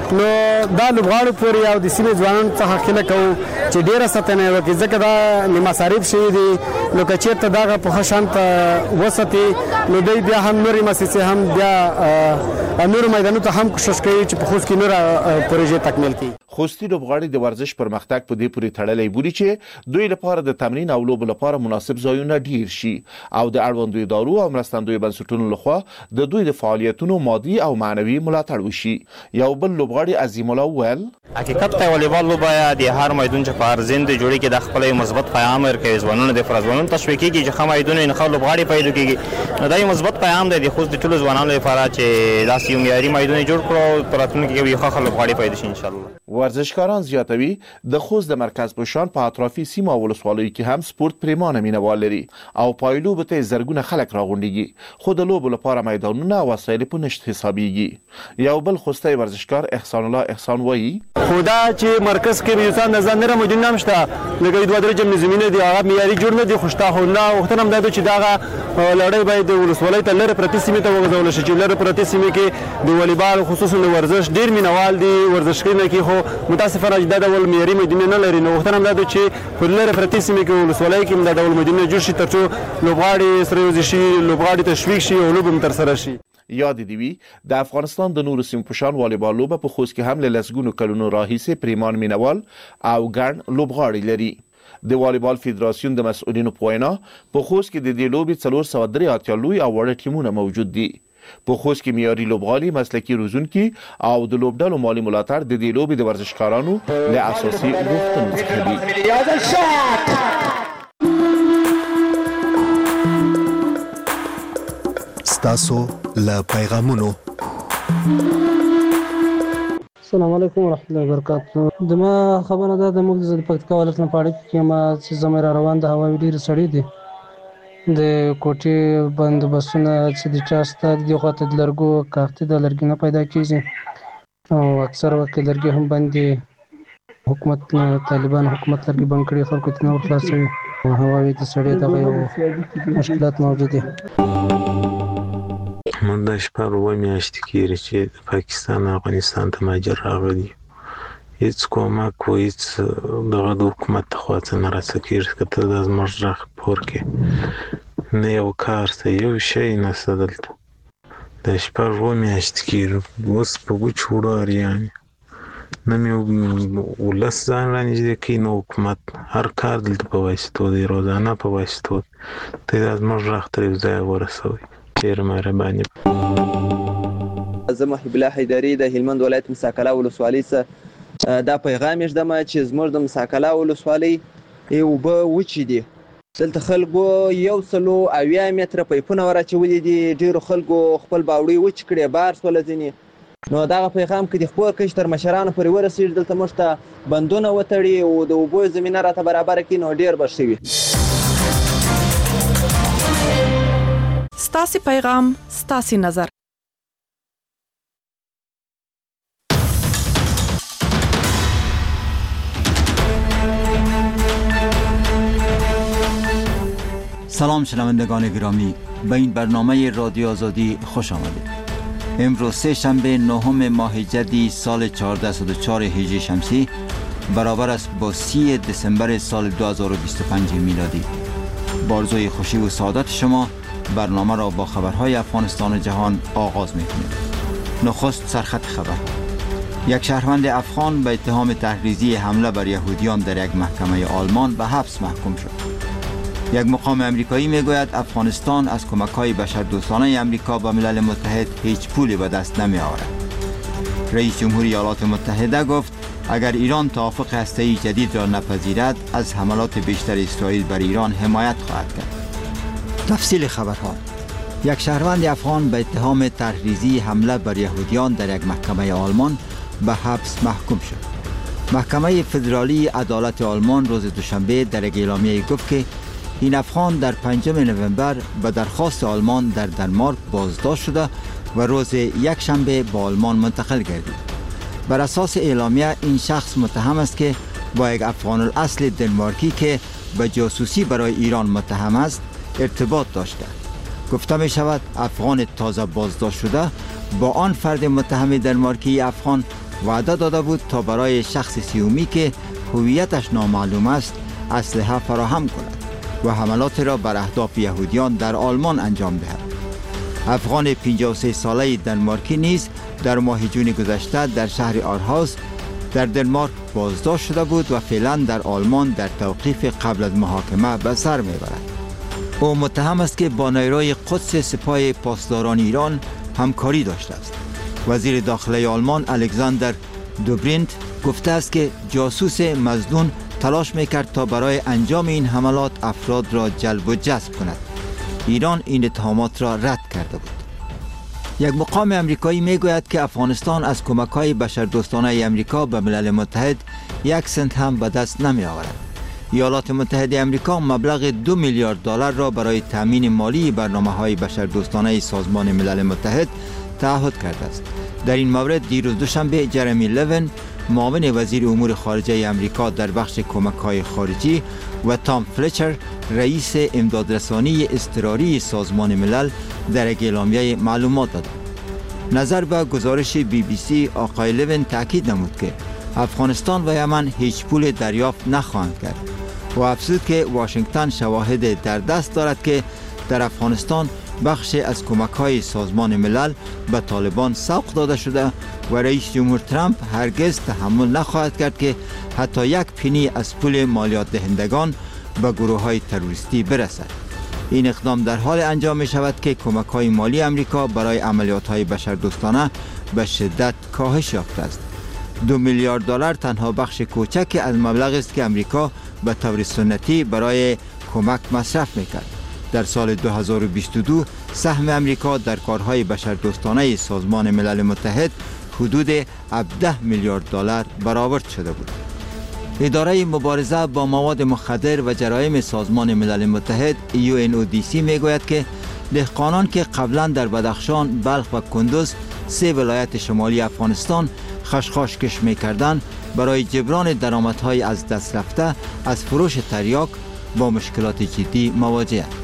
دا لوبغاړو پورې او د سیمې ځوانانو څخه خله کوو چې ډیره ستنه وکړي، ځکه دا مصارف شوي دي. نو که چېرته دغه په ښه شان وساتي نو دوی بیا هم نورې مؤسسې هم بیا نورو میدانونو ته هم کوشش کوي چې په خوست کې نوره پروژې تکمیل کړي. خوستي لوبغاړي د ورزش پرمختګ په دې پورې تړلې بولي چې دوی لپاره د تمرین او لوبو لپاره مناسب ځایونه ډیر شي او د اړوندو ادارو او مرستندوی بنسټونو لخوا د دوی د فعالیتونو مادي او معنوي ملاتړ وشي. یو بل لوبغاړي عظیم الله ویل حقیقت ته والیبال لوبه د هر میدان چې په ارزند جوړي کې د خپل مثبت پیغام ورکوي، ځوانانو د فرزوانونو تشویق کیږي چې خمه میدان نه خلک لوبغاړي پیدا کیږي. نو دا یو مثبت پیغام دی د خوست د ټولو ځوانانو لپاره چې داسې یو معیاري میدان جوړ کړو په راتلونکي کې یو ښه خلک لوبغاړي پیدا شي ان شاء الله. ورزشکاران زیاتوي د خوست د مرکز پوشان په اطرافي سیمه او ولسوالیو کې هم سپورت پریمانه مینوال لري او پایلو به ته زرګونه خلک راغونډيږي، خو د لوبو لپاره میدانونه او وسایل په نشټ حسابيږي. یو بل خوستي ورزشکار احسان الله احسان وایي خدا چې مرکز کې میوسان نظر نه مدین نمشته لګي دوه درجه مزمینه دی هغه معیاري جوړ نه دي خوشتا خو نه وختنه مده چې داغه لړۍ باید د ولسوالۍ ته لره پرتی سیمه ته وغځول شي چې لره پرتی سیمه کې د والیبال خصوصا د ورزش ډیر مینوال دي ورزشکینه کې خو متاسفانه د ډول معیاري مدینه نه لري. نو وختنه مده چې په لره پرتی سیمه کې ولسوالۍ کې د ډول مدینه جوړ شي ترڅو لوبغاړي سره یوځي شي، لوبغاړي تشویق شي او لوب تر سره شي. یاد دی وی د افغانستان د نورو سیمو پوشان والیبال لوبه په خوست کې هم له لسګونو کلونو راهیسې پریمان مینوال او ګڼ لوبغاړي لري. د والیبال فدراسیون د مسؤلینو په وینا په خوست کې د دې لوبې څلور سوه درې اتیا لوی او وړ ټیمونه موجود دي. په خوست کې معیاري لوبغالي، مسلکي روزونکي او د لوبډلو مالی ملاتړ د دې لوبې د ورزشکارانو له اساسي غوښتنو څخه دي. ستاسو له پیغامونو. السلام علیکم ورحمۃ اللہ وبرکاتہ. د ما خبره ده د موږ د پکتیکا ولایت نه پاړې کې ما چې زموږ را روان د هواوی ډیر سړی دي د کوټې بندوبستونه چې د چا ستاد دی خو ته د لرګو کارت د لرګي نه پیدا کیږي او اکثر وخت لرګي هم باندې حکومت طالبان حکومت لرګي بند کړي خلکو ته نور خلاصوي. هواوی د سړی دغه یو مشکلات موجود دي. من دا شپږ اووه میاشتې کېږي چې د پاکستان افغانستان ته مهاجر راغلي. هیچ کمک و هیچ دغه د حکومت خوا څخه نه راسکېږي که ته د زموږ غږ پور کې نه یو کار ته یو شی نشته دلته د شپږ اووه میاشتې کېږي اوس په وچ وړو اریان نه مې ولس ځان رانږدې کوي نه حکومت هر کار دلته په واسطو دی روزانه په واسطو ته دا زموږ غږ ته یو ځای ورسوئ ډېره مهرباني زه محب الله حیدري د هلمند ولایت مساکله ولسوالۍ څخه دا پیغام یې ږدم چې زموږ د مساکله ولسوالۍ اوبه وچې دي دلته خلکو یو سلو اویا متره پیپونه وراچولي دي ډېرو خلکو خپل باوړۍ وچ کړې بار سوله ځینې نو دغه پیغام که د خپور کش تر مشرانو پورې ورسېږي دلته موږ ته بندونه وتړي او د اوبو زمینه راته برابره کړي نو ډېر به ښه وي. ستاسې پیغام ستاسې نظر. سلام شنوندگان گرامی، به این برنامه رادیو آزادی خوش آمدید. امروز سه شنبه نهم ماه جدی سال چهارده صد و چهار هجری شمسی برابر است با سی دسامبر سال دو هزار و بیست و پنج میلادی. با آرزوی خوشی و سعادت شما برنامه را با خبرهای افغانستان و جهان آغاز می‌کنیم. نخست سرخط خبر. یک شهروند افغان به اتهام تحریضی حمله بر یهودیان در یک محکمه آلمان به حبس محکوم شد. یک مقام امریکایی میگوید افغانستان از کمک‌های بشردوستانه امریکا به ملل متحد هیچ پولی به دست نمی‌آورد. رئیس جمهوری ایالات متحده گفت اگر ایران توافق هسته‌ای جدید را نپذیرد از حملات بیشتر اسرائیل بر ایران حمایت خواهد کرد. تفصیل خبرها. یک شهروند افغان به اتهام تحریضی حمله بر یهودیان در یک محکمه آلمان به حبس محکوم شد. محکمه فدرالی عدالت آلمان روز دوشنبه در یک اعلامیه گفت که این افغان در پنجم نوامبر به درخواست آلمان در دانمارک بازداشت شده و روز یک شنبه به آلمان منتقل گردید. بر اساس اعلامیه این شخص متهم است که با یک افغان الاصل دنمارکی که به جاسوسی برای ایران متهم است ارتباط داشته. گفته می شود افغان تازه بازداشت شده با آن فرد متهم دنمارکی افغان وعده داده بود تا برای شخص سیومی که هویتش نامعلوم است اسلحه فراهم کند و حملات را بر اهداف یهودیان در آلمان انجام دهد. افغان پنجاه و سه ساله دنمارکی نیز در ماه جون گذشته در شهر آرهاوس در دنمارک بازداشت شده بود و فعلا در آلمان در توقیف قبل از محاکمه به سر میبرد. او متهم است که با نیروی قدس سپاه پاسداران ایران همکاری داشته است. وزیر داخلی آلمان الکساندر دوبرینت گفته است که جاسوس مظنون تلاش میکرد تا برای انجام این حملات افراد را جلب و جذب کند. ایران این اتهامات را رد کرده بود. یک مقام امریکایی میگوید که افغانستان از کمک‌های بشردوستانه امریکا به ملل متحد یک سنت هم به دست نمی آورد. ایالات متحده امریکا مبلغ دو میلیارد دلار را برای تامین مالی برنامه‌های بشردوستانه سازمان ملل متحد تعهد کرده است. در این مورد دیروز دوشنبه جرمی لوین معاون وزیر امور خارجه امریکا در بخش کمک‌های خارجی و تام فلچر رئیس امدادرسانی اضطراری سازمان ملل در یک اعلامیه معلومات داد. نظر به گزارش بی بی سی آقای لوین تاکید نمود که افغانستان و یمن هیچ پول دریافت نخواهند کرد و افزود که واشنگتن شواهد در دست دارد که در افغانستان بخشی از کمک‌های سازمان ملل به طالبان سوق داده شده و رئیس جمهور ترامپ هرگز تحمل نخواهد کرد که حتی یک پنی از پول مالیات دهندگان به گروه‌های تروریستی برسد. این اقدام در حال انجام می شود که کمک‌های مالی امریکا برای عملیات‌های بشردوستانه به شدت کاهش یافته است. دو میلیارد دلار تنها بخش کوچکی از مبلغی است که امریکا به طور سنتی برای کمک مصرف می‌کرد. در سال دو هزار و بیست و دو سهم امریکا در کارهای بشردوستانه سازمان ملل متحد حدود هفده میلیارد دلار برآورد شده بود. اداره مبارزه با مواد مخدر و جرایم سازمان ملل متحد یو ان او دی سی میگوید که دهقانان که قبلا در بدخشان، بلخ و کندوز سه ولایت شمالی افغانستان خشخاش کش میکردند برای جبران درآمدهای از دست رفته از فروش تریاک با مشکلات جدی مواجه.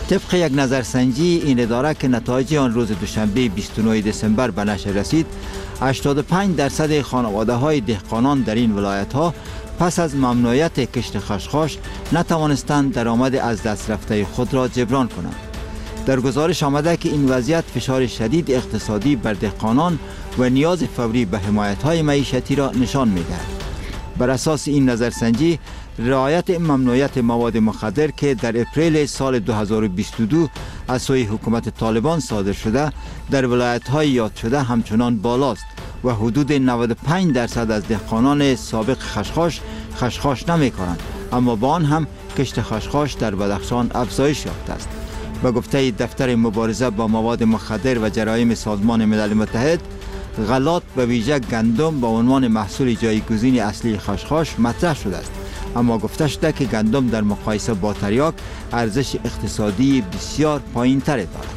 طبق یک نظرسنجی این اداره که نتایج آن روز دوشنبه بیست و نه دسامبر به نشر رسید، هشتاد و پنج درصد خانواده های دهقانان در این ولایت ها پس از ممنوعیت کشت خشخاش نتوانستند درآمد از دست رفته خود را جبران کنند. در گزارش آمده که این وضعیت فشار شدید اقتصادی بر دهقانان و نیاز فوری به حمایت‌های معیشتی را نشان می‌دهد. بر اساس این نظرسنجی، رعایت ممنوعیت مواد مخدر که در اپریل سال دو هزار و بیست و دو از سوی حکومت طالبان صادر شده در ولایت‌های یاد شده همچنان بالاست و حدود نود و پنج درصد از دهقانان سابق خشخاش خشخاش نمی‌کنند، اما با آن هم کشت خشخاش در بدخشان افزایش یافته است. به گفته دفتر مبارزه با مواد مخدر و جرایم سازمان ملل متحد، غلات به ویژه گندم به عنوان محصول جایگزین اصلی خشخاش مطرح شده است، اما گفته شده که گندم در مقایسه با تریاک ارزش اقتصادی بسیار پایین‌تری دارد.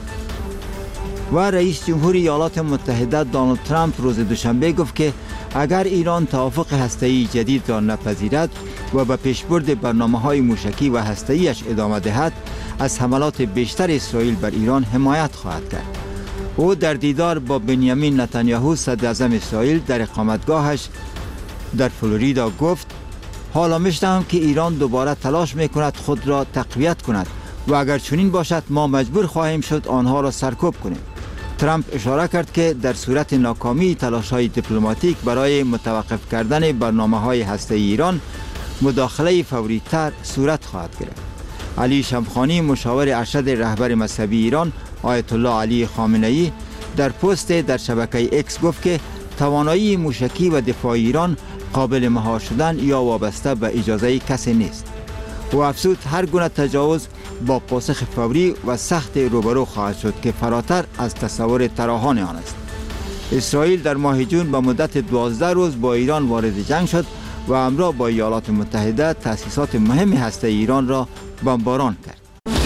و رئیس جمهوری ایالات متحده دونالد ترامپ روز دوشنبه گفت که اگر ایران توافق هسته‌ای جدید را نپذیرد و به پیشبرد برنامه‌های موشکی و هسته‌ایش ادامه دهد، از حملات بیشتر اسرائیل بر ایران حمایت خواهد کرد. او در دیدار با بنیامین نتانیاهو صدراعظم اسرائیل در اقامتگاهش در فلوریدا گفت: حالا می‌شنوم که ایران دوباره تلاش می‌کند خود را تقویت کند و اگر چنین باشد ما مجبور خواهیم شد آنها را سرکوب کنیم. ترامپ اشاره کرد که در صورت ناکامی تلاش‌های دیپلماتیک برای متوقف کردن برنامه‌های هسته‌ای ایران، مداخله فوری‌تر صورت خواهد گرفت. علی شمخانی، مشاور ارشد رهبر مذهبی ایران آیت الله علی خامنه‌ای، در پست در شبکه اکس گفت که توانایی موشکی و دفاع ایران قابل مهار شدن یا وابسته به اجازه کسی نیست. او افزود هر گونه تجاوز با پاسخ فوری و سخت روبرو خواهد شد که فراتر از تصور طراحان آن است. اسرائیل در ماه جون به مدت دوازده روز با ایران وارد جنگ شد و همراه با ایالات متحده تأسیسات مهم هسته ایران را بمباران کرد.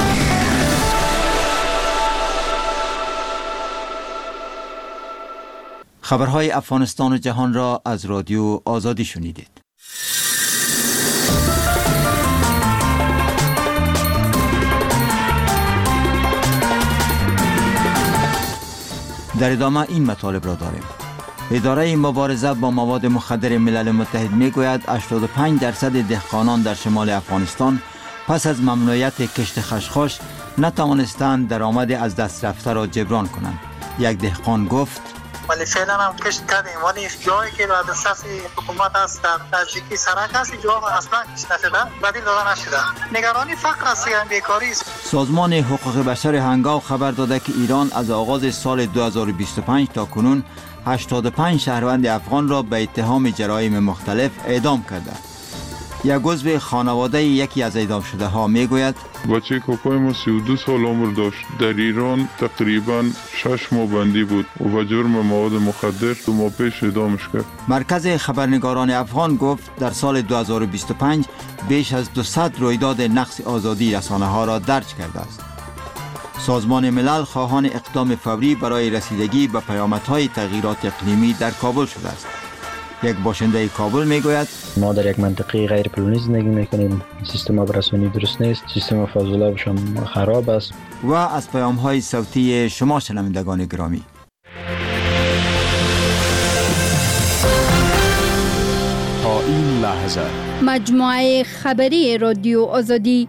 خبرهای افغانستان و جهان را از رادیو آزادی شنیدید. در ادامه این مطالب را داریم. اداره مبارزه با مواد مخدر ملل متحد میگوید هشتاد و پنج درصد دهقانان در شمال افغانستان پس از ممنوعیت کشت خشخاش نتوانستند درآمد از دست رفته را جبران کنند. یک دهقان گفت: ولی فعلا هم کشت کردیم، ولی جایی که در دسترس حکومت است در نزدیکی سرک است جا اصلا کشت نشده، بدیل داده نشده. نگرانی فقر است، بیکاری است. سازمان حقوق بشر هنگاو خبر داده که ایران از آغاز سال دو هزار و بیست و پنج تا کنون هشتاد و پنج شهروند افغان را به اتهام جرایم مختلف اعدام کرده. یک عضو خانواده یکی از اعدام شده ها میگوید: بچه کوکوی ما سی و دو سال عمر داشت. در ایران تقریبا شش ماه بندی بود و به جرم مواد مخدر دو ماه پیش اعدامش کرد. مرکز خبرنگاران افغان گفت در سال دو هزار و بیست و پنج بیش از دویست رویداد نقض آزادی رسانه ها را درج کرده است. سازمان ملل خواهان اقدام فوری برای رسیدگی به پیامدهای تغییرات اقلیمی در کابل شده است. یک باشنده کابل میگوید: ما در یک منطقه غیر پلنی زندگی میکنیم، سیستم آبرسانی درست نیست، سیستم فاضلابش هم خراب است. و از پیام‌های صوتی شما شنوندگان گرامی، تا این لحظه مجموعه خبری رادیو آزادی.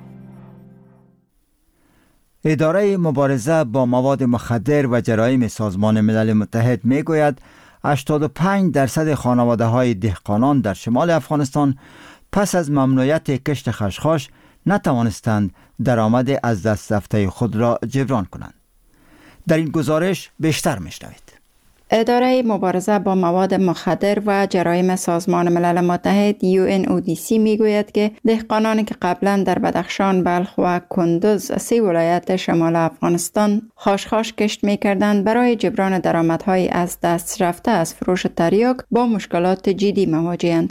اداره مبارزه با مواد مخدر و جرایم سازمان ملل متحد میگوید هشتاد و پنج درصد خانواده های دهقانان در شمال افغانستان پس از ممنوعیت کشت خشخاش نتوانستند درآمد از دست رفته خود را جبران کنند. در این گزارش بیشتر میشنوید. اداره مبارزه با مواد مخدر و جرایم سازمان ملل متحد یو ان او دی سی میگوید که دهقانانی که قبلا در بدخشان، بلخ و کندوز سه ولایت شمال افغانستان خاشخاش کشت میکردند برای جبران درآمدهای از دست رفته از فروش تریاک با مشکلات جدی مواجه‌اند.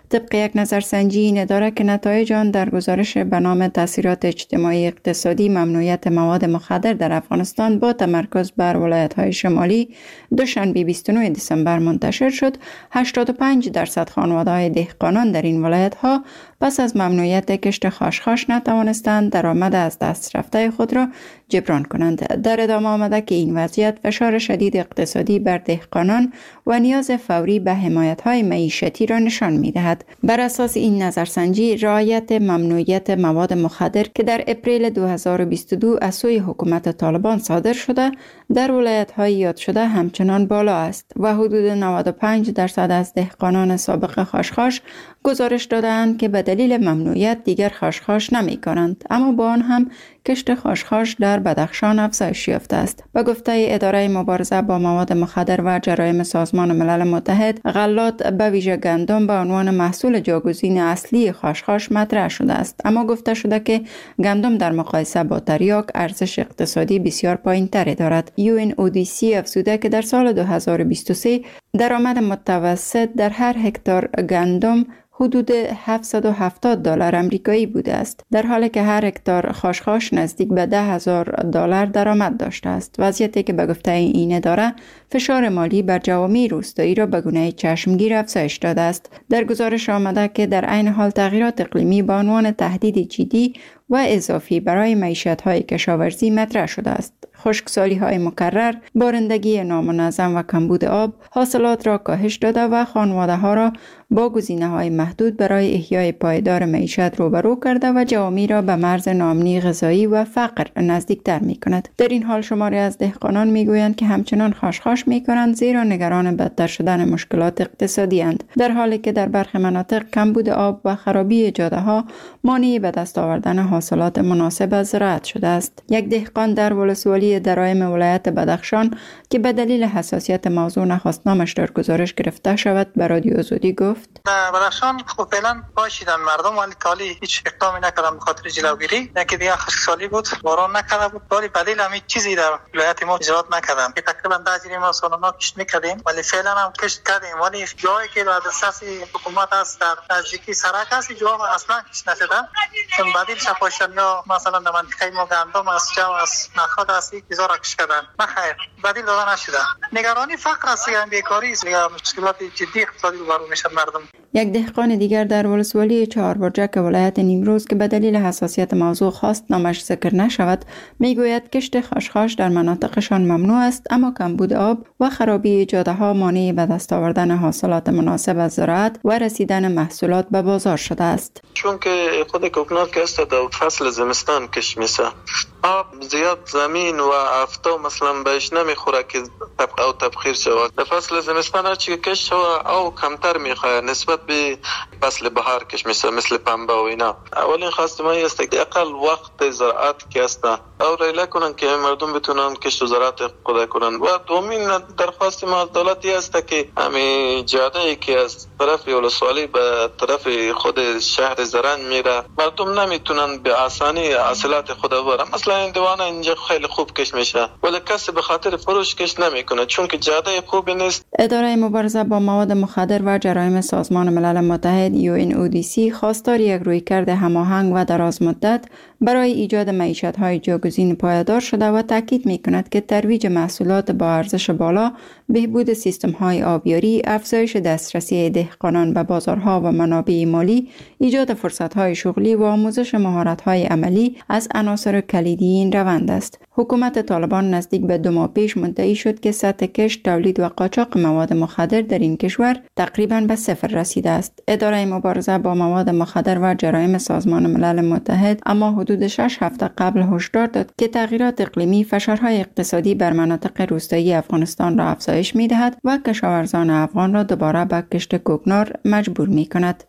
طبق یک نظرسنجی این اداره که نتایج آن در گزارش به نام تاثیرات اجتماعی اقتصادی ممنوعیت مواد مخدر در افغانستان با تمرکز بر ولایت‌های شمالی دوشنبه بیست و نه دسامبر منتشر شد، هشتاد و پنج درصد خانواده‌های دهقانان در این ولایت‌ها پس از ممنوعیت کشت خاشخاش نتوانستند درآمد از دست رفته خود را جبران کنند. در ادامه آمده که این وضعیت فشار شدید اقتصادی بر دهقانان و نیاز فوری به حمایت‌های معیشتی را نشان می‌دهد. بر اساس این نظرسنجی، رعایت ممنوعیت مواد مخدر که در اپریل دو هزار و بیست و دو از سوی حکومت طالبان صادر شده، در ولایت‌های یاد شده همچنان بالا است و حدود نود و پنج درصد از دهقانان سابق خاشخاش گزارش دادند که به دلیل ممنوعیت دیگر خاشخاش نمی‌کنند، اما با آن هم کشت خاشخاش در بدخشان افزایش یافته است. به گفته اداره مبارزه با مواد مخدر و جرایم سازمان ملل متحد، غلات به ویژه گندم به عنوان محصول جاگزین اصلی خاشخاش مطرح شده است، اما گفته شده که گندم در مقایسه با تریاک ارزش اقتصادی بسیار پایین‌تری دارد. یو ان او دی سی افزوده که در سال دو هزار و بیست و سه درآمد متوسط در هر هکتار گندم حدود هفتصد و هفتاد دلار آمریکایی بوده است، در حالی که هر هکتار خاشخاش نزدیک به ده هزار دلار درآمد داشته است. وضعیتی که به گفته این اداره فشار مالی بر جوامع روستایی را به گونه چشمگیر افزایش داده است. در گزارش آمده که در عین حال تغییرات اقلیمی به عنوان تهدید جدی و اضافی برای معیشت‌های کشاورزی مطرح شده است. خشکسالی‌های مکرر، بارندگی نامنظم و کمبود آب حاصلات را کاهش داده و خانواده‌ها را با گزینه‌های محدود برای احیای پایدار معیشت روبرو کرده و جوامع را به مرز ناامنی غذایی و فقر نزدیکتر می‌کند. در این حال شماری از دهقانان می‌گویند که همچنان خاشخاش می‌کنند زیرا نگران بدتر شدن مشکلات اقتصادی اند، در حالی که در برخی مناطق کمبود آب و خرابی جاده‌ها مانع به دست آوردن حاصلات مناسب از زراعت شده است. یک دهقان در ولسوالی درایم ولایت بدخشان که به دلیل حساسیت موضوع نخواست نامش در گزارش گرفته شود به رادیو آزادی گفت: در بدخشان خب فعلا باشیدن مردم، ولی تالی هیچ اقدامی نکردن به خاطر جلوگیری، نه که دیگه خشکسالی بود، باران نکرده بود، ولی به دلیل همین چیزی در ولایت ما اجرات نکردن که تقریبا ده ما سالانه کشت میکردیم، ولی فعلا هم کشت کردیم، ولی جایی که در دسترس حکومت است در نزدیکی سرک است جا اصلا کشت نشده، چون بدیل شفاشن یا مثلا در منطقه ما گندم است، جو است، نخود است، هزار کش کردن، نه خیر بدیل داده نشده. نگرانی فقر است، یا بیکاری است، یا مشکلات جدی اقتصادی روبرو میشن مردم. یک دهقان دیگر در ولسوالی چهار برجک ولایت نیمروز که به دلیل حساسیت موضوع خواست نامش ذکر نشود میگوید کشت خاشخاش در مناطقشان ممنوع است، اما کمبود آب و خرابی جاده‌ها مانع به دست آوردن حاصلات مناسب از زراعت و رسیدن محصولات به بازار شده است. چون که خود کوکنات که است در فصل زمستان کش میشه، آب زیاد زمین و افتا مثلا بهش نمیخوره که طبقه او تبخیر شود. در فصل زمستان هرچی کش شود او کمتر میخواه نسبت به فصل بهار کش میشه، مثل پنبه و اینا. اولین خواست ما است که اقل وقت زراعت که است او ریله کنن که مردم بتونن کشت و زراعت خود کنن. و دومین درخواست ما از دولتی است که همین جاده ای که از طرف ولسوالی به طرف خود شهر زرنج میره، مردم نمیتونن به آسانی حاصلات خود ببرن. مثلا این دوانه اینجا خیلی خوب کش میشه، ولی کسی به خاطر فروش کش نمیکنه چون که جاده خوبی نیست. اداره مبارزه با مواد مخدر و جرایم سازمان ملل متحد یو ان او دی سی خواستار یک رویکرد هماهنگ و دراز مدت برای ایجاد معیشت‌های جاگزین پایدار شده و تاکید می‌کند که ترویج محصولات با ارزش بالا، بهبود سیستم‌های آبیاری، افزایش دسترسی دهقانان به بازارها و منابع مالی، ایجاد فرصت‌های شغلی و آموزش مهارت‌های عملی از عناصر کلیدی این روند است. حکومت طالبان نزدیک به دو ماه پیش مدعی شد که سطح کشت، تولید و قاچاق مواد مخدر در این کشور تقریباً به صفر رسیده است. اداره مبارزه با مواد مخدر و جرایم سازمان ملل متحد اما حدود شش هفته قبل هشدار داد که تغییرات اقلیمی فشارهای اقتصادی بر مناطق روستایی افغانستان را افزایش می‌دهد و کشاورزان افغان را دوباره به کشت کوکنار مجبور می‌کند.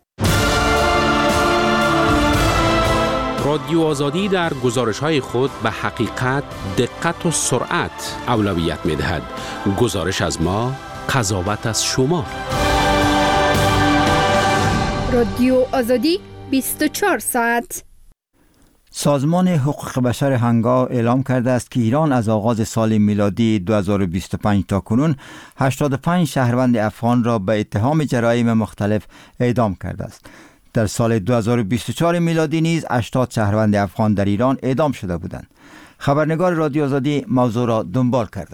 رادیو آزادی در گزارش‌های خود به حقیقت، دقت و سرعت اولویت می‌دهد. گزارش از ما، قضاوت از شما. رادیو آزادی بیست و چهار ساعت. سازمان حقوق بشر هنگاو اعلام کرده است که ایران از آغاز سال میلادی دو هزار و بیست و پنج تا کنون هشتاد و پنج شهروند افغان را به اتهام جرایم مختلف اعدام کرده است. در سال دو هزار و بیست و چهار میلادی نیز هشتاد شهروند افغان در ایران اعدام شده بودند. خبرنگار رادیو آزادی موضوع را دنبال کرده.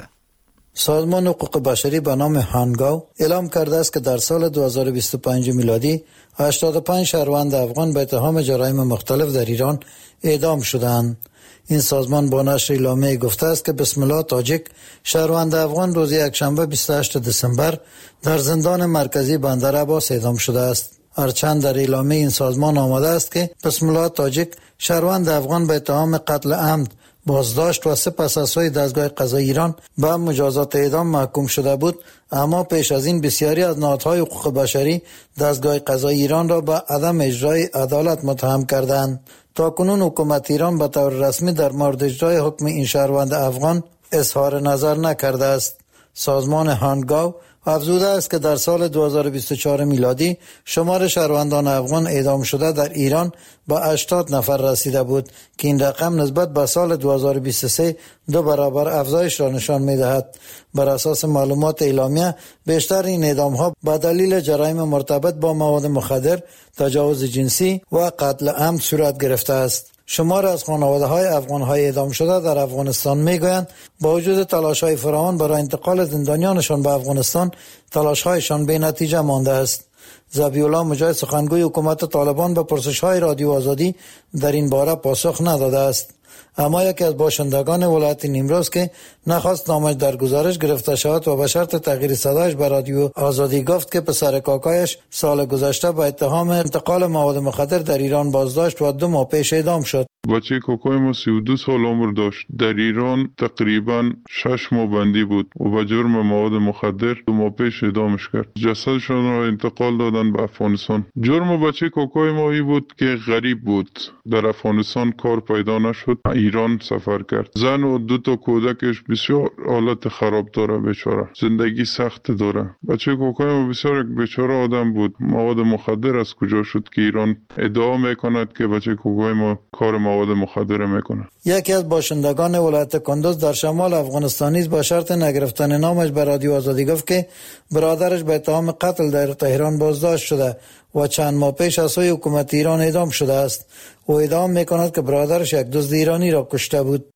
سازمان حقوق بشری به نام هنگاو اعلام کرده است که در سال دو هزار و بیست و پنج میلادی هشتاد و پنج شهروند افغان به اتهام جرایم مختلف در ایران اعدام شدند. این سازمان با نشر اعلامیه گفته است که بسم الله تاجک شهروند افغان روز یکشنبه بیست و هشتم دسامبر در زندان مرکزی بندر عباس اعدام شده است. هرچند در اعلامیه این سازمان آمده است که بسم الله تاجک شهروند افغان به اتهام قتل عمد بازداشت و سه پس از سوی دستگاه قضایی ایران به مجازات اعدام محکوم شده بود، اما پیش از این بسیاری از نهادهای حقوق بشری دستگاه قضایی ایران را به عدم اجرای عدالت متهم کردند. تاکنون حکومت ایران به طور رسمی در مورد اجرای حکم این شهروند افغان اظهار نظر نکرده است. سازمان هنگاو افزوده است که در سال دو هزار و بیست و چهار میلادی شمار شهروندان افغان اعدام شده در ایران به هشتاد نفر رسیده بود که این رقم نسبت به سال دو هزار و بیست و سه دو برابر افزایش را نشان می‌دهد. بر اساس معلومات اعلامیه بیشتر این اعدام‌ها به دلیل جرایم مرتبط با مواد مخدر، تجاوز جنسی و قتل عمد صورت گرفته است. شمار از خانواده‌های افغان‌های اعدام شده در افغانستان می‌گویند با وجود تلاش‌های فراوان برای انتقال زندانیانشان به افغانستان، تلاش‌هایشان بی‌نتیجه مانده است. ذبیح‌الله مجاهد سخنگوی حکومت طالبان به پرسش‌های رادیو آزادی در این باره پاسخ نداده است. اما یکی از باشندگان ولایت نیمروز که نخواست نامش در گزارش گرفته شود و به شرط تغییر صدایش به رادیو آزادی گفت که پسر کاکایش سال گذشته به اتهام انتقال مواد مخدر در ایران بازداشت و دو ماه پیش اعدام شد. بچه کاکای ما سی و دو سال عمر داشت. در ایران تقریبا شش ماه بندی بود و به جرم مواد مخدر دو ماه پیش اعدامش کرد. جسدشان را انتقال دادن به افغانستان. جرم بچه کاکای ما ای بود که غریب بود. در افغانستان کار پیدا نشد. ایران سفر کرد. زن و دو تا کودکش بسیار حالت خراب داره، بیچاره. زندگی سخت داره. بچه کاکای ما بسیار یک بیچاره آدم بود. مواد مخدر از کجا شد که ایران ادعا میکند که بچه کاکای ما کار مواد مخدر میکنه. یکی از باشندگان ولایت کندوز در شمال افغانستان نیز با شرط نگرفتن نامش به رادیو آزادی گفت که برادرش به اتهام قتل در تهران بازداشت شده و چند ماه پیش از سوی حکومت ایران اعدام شده است. او ادعا میکند که برادرش یک دزد ایرانی را کشته بود.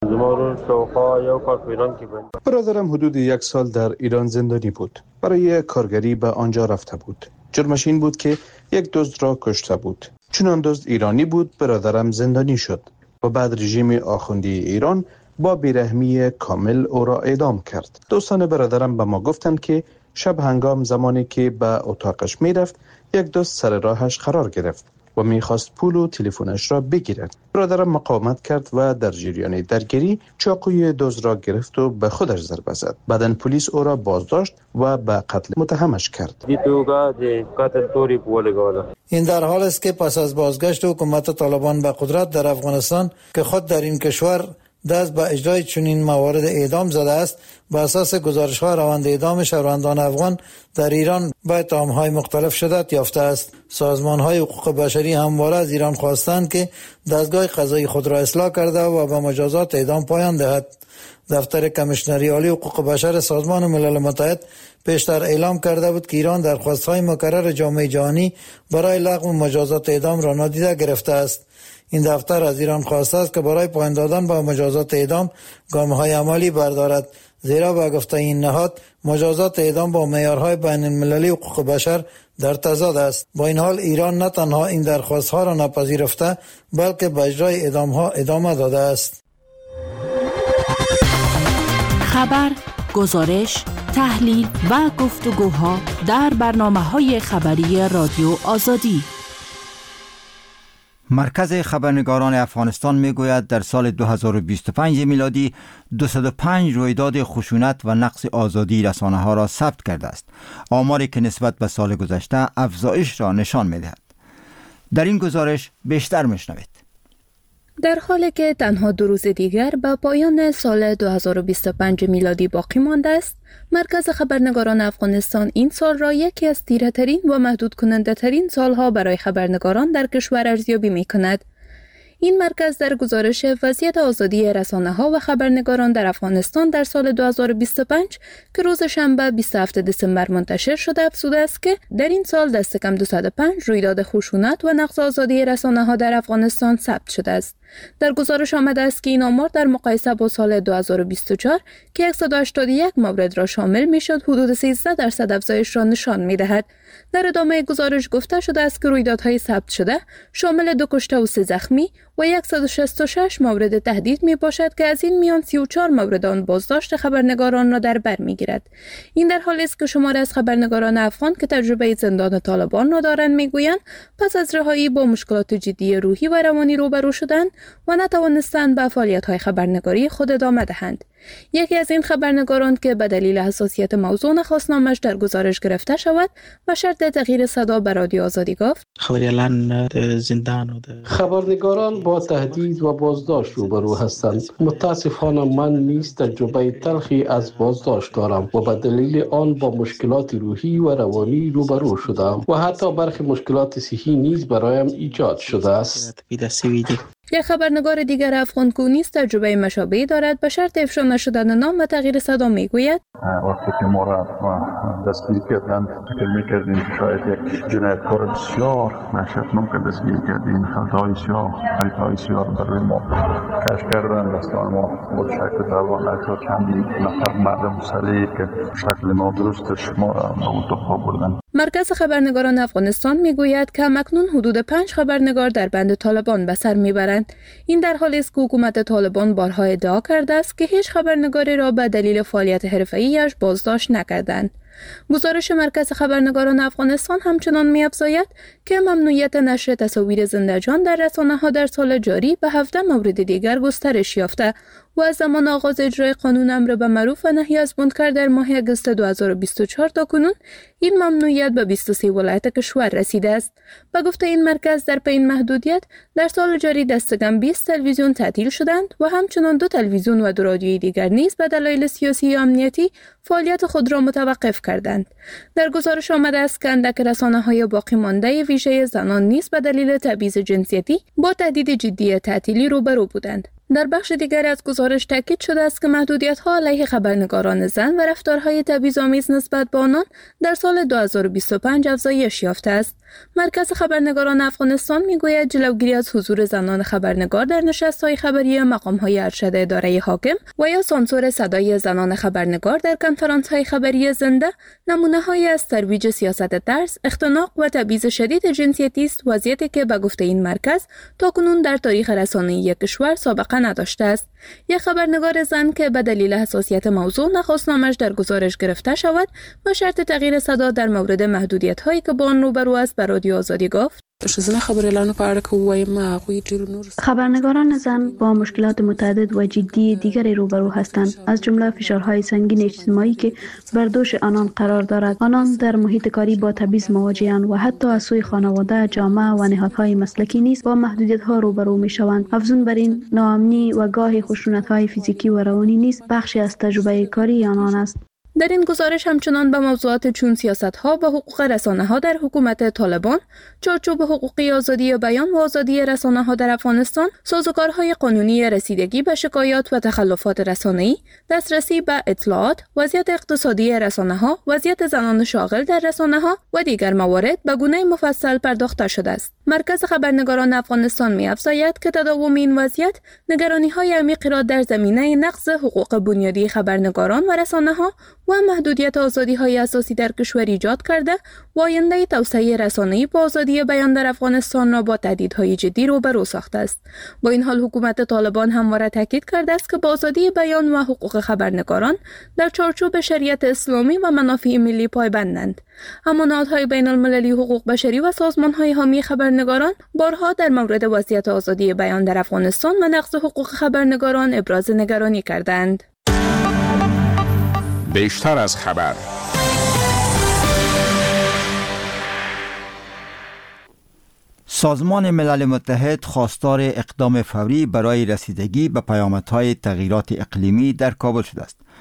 برادرم حدود یک سال در ایران زندانی بود. برای کارگری به آنجا رفته بود. جرمش این بود که یک دزد را کشته بود. چون آن دزد ایرانی بود، برادرم زندانی شد و بعد رژیم آخوندی ایران با بیرحمی کامل او را اعدام کرد. دوستان برادرم به ما گفتند که شب هنگام زمانی که به اتاقش می رفت، یک دزد سر راهش قرار گرفت و می‌خواست پول و تلفنش را بگیرد. برادرم مقاومت کرد و در جریان درگیری چاقوی دزد را گرفت و به خودش ضربه زد. بعداً پلیس او را بازداشت و به قتل متهمش کرد. این در حال است که پس از بازگشت حکومت طالبان به قدرت در افغانستان که خود در این کشور دست به اجرای چنین موارد اعدام زده است، به اساس گزارش‌ها روند اعدام شهروندان افغان در ایران به اتهام‌های مختلف شدت یافته است. سازمان‌های حقوق بشری همواره از ایران خواستند که دستگاه قضایی خود را اصلاح کرده و به مجازات اعدام پایان دهد. دفتر کمیشنری عالی حقوق بشر سازمان ملل متحد پیشتر اعلام کرده بود که ایران درخواست‌های مکرر جامعه جهانی برای لغو مجازات اعدام را نادیده گرفته است. این دفتر از ایران خواسته است که برای پایان دادن به مجازات اعدام گام‌های عملی بردارد، زیرا به گفته این نهاد مجازات اعدام با معیارهای بین المللی حقوق بشر در تضاد است. با این حال ایران نه تنها این درخواست‌ها را نپذیرفته بلکه به اجرای اعدام‌ها ادامه داده است. خبر، گزارش، تحلیل و گفتگوها در برنامه‌های خبری رادیو آزادی. مرکز خبرنگاران افغانستان میگوید در سال دو هزار و بیست و پنج میلادی دویست و پنج رویداد خشونت و نقض آزادی رسانه‌ها را ثبت کرده است. آماری که نسبت به سال گذشته افزایش را نشان می‌دهد. در این گزارش بیشتر میشنوید. در حالی که تنها دو روز دیگر به پایان سال دو هزار و بیست و پنج میلادی باقی مانده است، مرکز خبرنگاران افغانستان این سال را یکی از تیره‌ترین و محدود کننده ترین سالها برای خبرنگاران در کشور ارزیابی می کند. این مرکز در گزارش وضعیت آزادی رسانه‌ها و خبرنگاران در افغانستان در سال دو هزار و بیست و پنج که روز شنبه بیست و هفتم دسامبر منتشر شده افزوده است که در این سال دست کم دویست و پنج رویداد خشونت و نقض آزادی رسانه‌ها در افغانستان ثبت شده است. در گزارش آمده است که این آمار در مقایسه با سال دو هزار و بیست و چهار که صد و هشتاد و یک مورد را شامل میشد حدود سیزده درصد افزایش را نشان می‌دهد. در ادامه گزارش گفته شده است که رویدادهای ثبت شده شامل دو کشته و سه زخمی و صد و شصت و شش مورد تهدید می باشد که از این میان سی و چهار مورد آن بازداشت خبرنگاران را در بر میگیرد. این در حالی است که شماری از خبرنگاران افغان که تجربه زندان طالبان را دارند میگویند پس از رهایی با مشکلات جدی روحی و روانی روبرو شدند و نتوانستند به فعالیت‌های خبرنگاری خود ادامه دهند. یکی از این خبرنگاران که به دلیل حساسیت موضوع نخواست نامش در گزارش گرفته شود و شرط تغییر صدا به رادیو آزادی گفت: خبریالان زندان و خبرنگاران با تهدید و بازداشت روبرو هستند. متاسفانه من نیز تجربه تلخی از بازداشت دارم و به دلیل آن با مشکلات روحی و روانی روبرو شدم و حتی برخی مشکلات صحی نیز برایم ایجاد شده است. یک خبرنگار دیگر افغان که نیز تجربه مشابهی دارد به شرط افشا نشدن نام و تغییر صدا میگوید: وقتی که ما را دستگیر کردند فکر میکردیم شاید یک جنایتکار بسیار وحشتناک دستگیر کردیم. خطای سیاه خطای سیاه بر روی ما کشف کردند. دستان ما با شکل روان اکثر چندی نفر مردم سریع که شکل ما درستش ما را اتاق بردند. مرکز خبرنگاران افغانستان میگوید که همکنون حدود پنج خبرنگار در بند طالبان به سر میبرند. این در حالی است که حکومت طالبان بارها ادعا کرده است که هیچ خبرنگاری را به دلیل فعالیت حرفه‌ایش بازداشت نکردند. گزارش مرکز خبرنگاران افغانستان همچنان می‌افزاید که ممنوعیت نشر تصاویر زنده‌جان در رسانه‌ها در سال جاری به هفده مورد دیگر گسترش یافته و از زمان آغاز اجرای قانون امر به معروف و نهی از منکر در ماه اگست دو هزار و بیست و چهار تا کنون این ممنوعیت به بیست و سه ولایت کشور رسیده است. به گفته این مرکز در پی این محدودیت در سال جاری دست کم بیست تلویزیون تعطیل شدند و همچنان دو تلویزیون و دو رادیوی دیگر نیز به دلایل سیاسی و امنیتی فعالیت خود را متوقف کردند. در گزارش آمده است که اندک رسانه‌های باقی مانده ویژه زنان نیز به دلیل تبعیض جنسیتی با تهدید جدی تعطیلی روبرو بودند. در بخش دیگر از گزارش تاکید شده است که محدودیت‌ها علیه خبرنگاران زن و رفتارهای تبعیض‌آمیز نسبت به آنان در سال دو هزار و بیست و پنج افزایش یافته است. مرکز خبرنگاران افغانستان میگوید جلوگیری از حضور زنان خبرنگار در نشست‌های خبری مقام‌های ارشد اداره حاکم و یا سانسور صدای زنان خبرنگار در کنفرانس‌های خبری زنده نمونه‌هایی از ترویج سیاست ترس، اختناق و تبعیض شدید جنسیتی است، وضعیتی که به گفته این مرکز تاکنون در تاریخ رسانه‌ای کشور سابقه نداشته است. یک خبرنگار زن که به دلیل حساسیت موضوع نخواست نامش در گزارش گرفته شود و شرط تغییر صدا در مورد محدودیت‌هایی که با آن روبرو است به رادیو آزادی گفت: خبرنگاران زن با مشکلات متعدد و جدی دیگری روبرو هستند، از جمله فشارهای سنگین اجتماعی که بر دوش آنان قرار دارد. آنان در محیط کاری با تبعیض مواجه‌اند و حتی از سوی خانواده، جامعه و نهادهای مسلکی نیز با محدودیت‌ها روبرو می‌شوند. افزون بر این، ناامنی و گاهی خشونت‌های فیزیکی و روانی نیز بخشی از تجربه کاری آنان است. در این گزارش همچنان به موضوعات چون سیاست‌ها و حقوق رسانه‌ها در حکومت طالبان، چارچوب حقوقی آزادی بیان و آزادی رسانه‌ها در افغانستان، سازوکارهای قانونی رسیدگی به شکایات و تخلفات رسانه‌ای، دسترسی به اطلاعات، وضعیت اقتصادی رسانه‌ها، وضعیت زنان شاغل در رسانه‌ها و دیگر موارد به گونه مفصل پرداخته شده است. مرکز خبرنگاران افغانستان می‌افزاید که تداوم این وضعیت نگرانی‌های عمیقی را در زمینه نقض حقوق بنیادی خبرنگاران و رسانه‌ها و محدودیت آزادی‌های اساسی در کشور ایجاد کرده و آینده توسعه رسانه‌ای با آزادی بیان در افغانستان را با تهدیدهای جدی روبرو ساخته است. با این حال حکومت طالبان همواره تاکید کرده است که با آزادی بیان و حقوق خبرنگاران در چارچوب شریعت اسلامی و منافع ملی پایبندند. اما نهادهای بین المللی حقوق بشری و سازمان‌های حامی خبرنگاران بارها در مورد وضعیت آزادی بیان در افغانستان و نقض حقوق خبرنگاران ابراز نگرانی کردند. بیشتر از خبر. سازمان ملل متحد خواستار اقدام فوری برای رسیدگی به پیامدهای تغییرات اقلیمی در کابل شده است.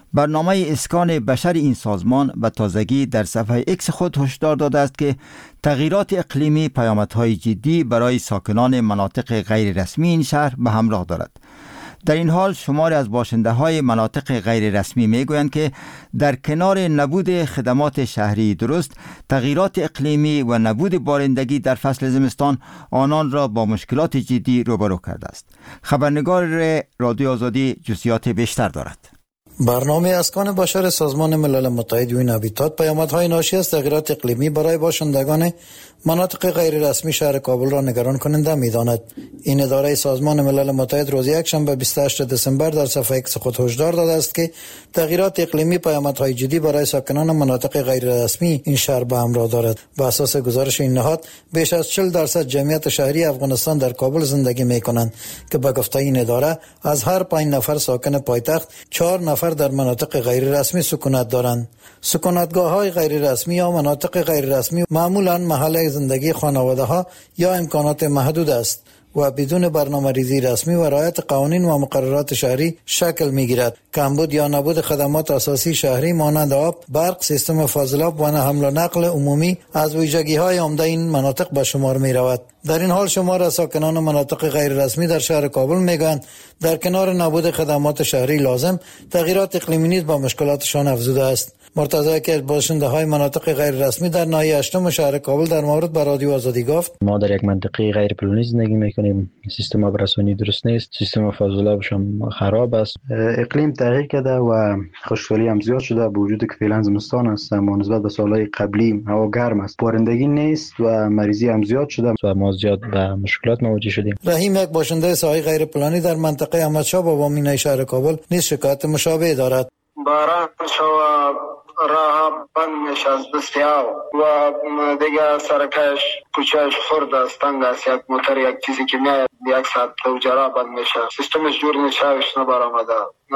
برنامه اسکان بشری این سازمان به تازگی در صفحه ایکس خود هشدار داده است که تغییرات اقلیمی پیامدهای جدی برای ساکنان مناطق غیر رسمی این شهر به همراه دارد. در این حال شماری از باشنده های مناطق غیر رسمی می گویند که در کنار نبود خدمات شهری درست، تغییرات اقلیمی و نبود بارندگی در فصل زمستان آنان را با مشکلات جدی روبرو کرده است. خبرنگار رادیو آزادی جزئیات بیشتر دارد. برنامه اسکان بشر سازمان ملل متحد یو ان هابیتات پیامدهای ناشی از تغییرات اقلیمی برای باشندگان مناطق غیر رسمی شهر کابل را نگران کننده می‌داند. این اداره سازمان ملل متحد روز یکشنبه بیست و هشتم دسامبر در صفحه ایکس خود هشدار داده است که تغییرات اقلیمی پیامدهای جدی برای ساکنان مناطق غیر رسمی این شهر به همراه دارد. بر اساس گزارش این نهاد بیش از چهل درصد جمعیت شهری افغانستان در کابل زندگی می‌کنند که به گفته این اداره از هر پنج نفر ساکن پایتخت چهار نفر در مناطق غیر رسمی سکونت دارند. سکونتگاه‌های غیر رسمی یا مناطق غیر رسمی معمولاً محل زندگی خانواده‌ها یا امکانات محدود است و بدون برنامه‌ریزی رسمی و رعایت قوانین و مقررات شهری شکل می‌گیرد. کمبود یا نبود خدمات اساسی شهری مانند آب، برق، سیستم فاضلاب و حمل و نقل عمومی از ویژگی‌های عمده این مناطق به شمار می‌رود. در این حال شمار از ساکنان مناطق غیر رسمی در شهر کابل میگویند در کنار نبود خدمات شهری لازم، تغییرات اقلیمی نیز با مشکلاتشان افزوده است. مرتضی که باشنده های مناطق غیر رسمی در ناحیه هشتم شهر کابل در مورد به رادیو آزادی گفت: ما در یک منطقه غیر پلانی زندگی میکنیم، سیستم آب رسانی درست نیست، سیستم فاضلابش هم خراب است، اقلیم تغییر کرده و خشکسالی هم زیاد شده، با وجودی که فعلا زمستان است اما نسبت به سالهای قبلی هوا گرم است، بارندگی نیست و مریضی هم زیاد شده و ما زیاد به مشکلات مواجه شدیم. رحیم یک باشنده ساحل غیر پلانی در منطقه احمدشاه بابا مینای شهر کابل نیز شکایت مشابه دارد. باران شوا راه بند میشه از بسیار و دیگه سرکش کوچهش خورد است، تنگ است، یک موتر یک چیزی که میاد یک ساعت تو جرا بند میشه، سیستمش جور نشوش نبرآمده.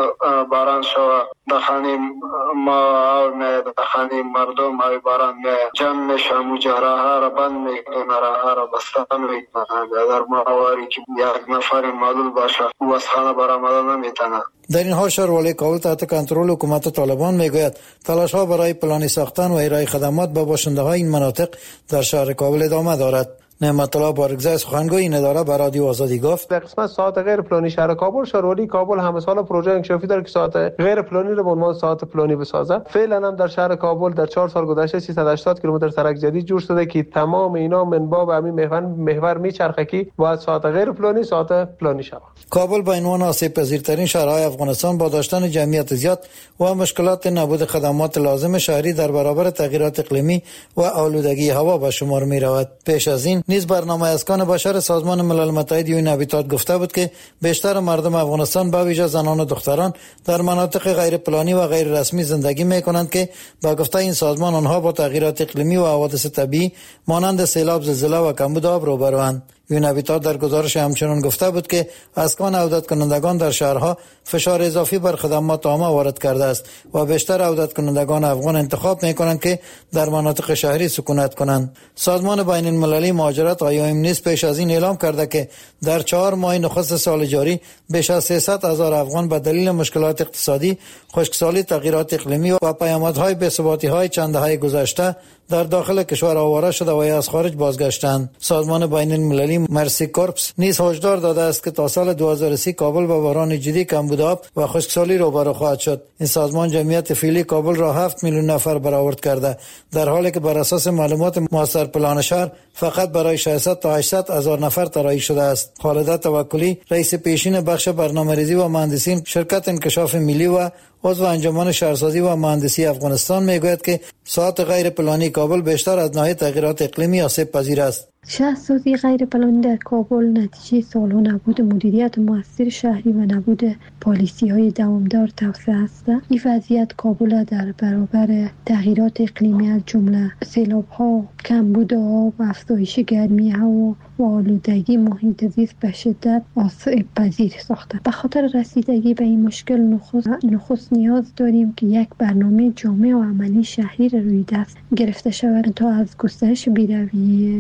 باران شوا دخانیم ما او میاد، دخانیم مردم های باران میاد جمع میشه، مجرا ها را بند میکنه، راه ها را بستن میکنه. در ماوری که یک نفر معلول باشه او از خانه برآمده نمیتونه. در این حال شهروالی کابل تحت کنترل حکومت طالبان میگوید تلاش ها برای پلانی ساختن و ارائه خدمات به باشنده های این مناطق در شهر کابل ادامه دارد. نعمت الله بارگزای سخنگوی این اداره به رادیو آزادی گفت: در قسمت ساعت غیر پلانی شهر کابل، شهروالی کابل همه سال پروژه انکشافی داره که ساعت غیر پلانی رو به عنوان ساعت پلانی بسازه. فعلا هم در شهر کابل در چهار سال گذشته سیصد و هشتاد کیلومتر سرک جدید جور شده که تمام اینا من باب همین محور محور میچرخه که باید ساعت غیر پلانی ساعت پلانی شود. کابل به عنوان آسیب پذیرترین شهرهای افغانستان با داشتن جمعیت زیاد و مشکلات نبود خدمات لازم شهری در برابر تغییرات اقلیمی و آلودگی هوا به شمار می رود. پیش از این نیز برنامه اسکان بشر سازمان ملل متحد یو ان هابیتات گفته بود که بیشتر مردم افغانستان به ویژه زنان و دختران در مناطق غیر پلانی و غیر رسمی زندگی می کنند که با گفته این سازمان آنها با تغییرات اقلیمی و حوادث طبیعی مانند سیلاب، زلزله و کمبود آب روبروند. یو ان هابیتات در گزارش همچنان گفته بود که اسکان عودت کنندگان در شهرها فشار اضافی بر خدمات عامه وارد کرده است و بیشتر عودت کنندگان افغان انتخاب می‌کنند که در مناطق شهری سکونت کنند. سازمان بین المللی مهاجرت آی او ام نیز پیش از این اعلام کرده که در چهار ماه نخست سال جاری بیش از سیصد هزار افغان به دلیل مشکلات اقتصادی، خشکسالی، تغییرات اقلیمی و پیامدهای بی‌ثباتی‌های چند دهه گذشته در داخل کشور آواره شده و یا از خارج بازگشتند. سازمان بین المللی مرسی کورپس نیز هشدار داده است که تا سال دو هزار و سی کابل با بحران جدی کمبود آب و خشکسالی روبرو خواهد شد. این سازمان جمعیت فعلی کابل را هفت میلیون نفر برآورد کرده، در حالی که بر اساس معلومات ماستر پلان شهر فقط برای ششصد تا هشتصد هزار نفر طراحی شده است. خالده توکلی، رئیس پیشین بخش برنامه‌ریزی و مهندسین شرکت انکشاف ملی و عضو انجمن شهرسازی و مهندسی افغانستان میگوید که ساعت غیر پلانی کابل بیشتر از ناحیه تغییرات اقلیمی آسیب پذیر است. شهرسازی غیر پلانی در کابل نتیجه سالها نبود مدیریت مؤثر شهری و نبود پالیسی‌های دوامدار توسعه است. این وضعیت کابل در برابر تغییرات اقلیمی از جمله سیلاب‌ها، کمبود آب، افزایش گرمی هوا و آلودگی محیط زیست به شدت آسیب پذیر ساخته. به خاطر رسیدگی به این مشکل نخست, نخست نیاز داریم که یک برنامه جامع و عملی شهری را روی دست گرفته شود تا از گسترش بی‌رویه شهری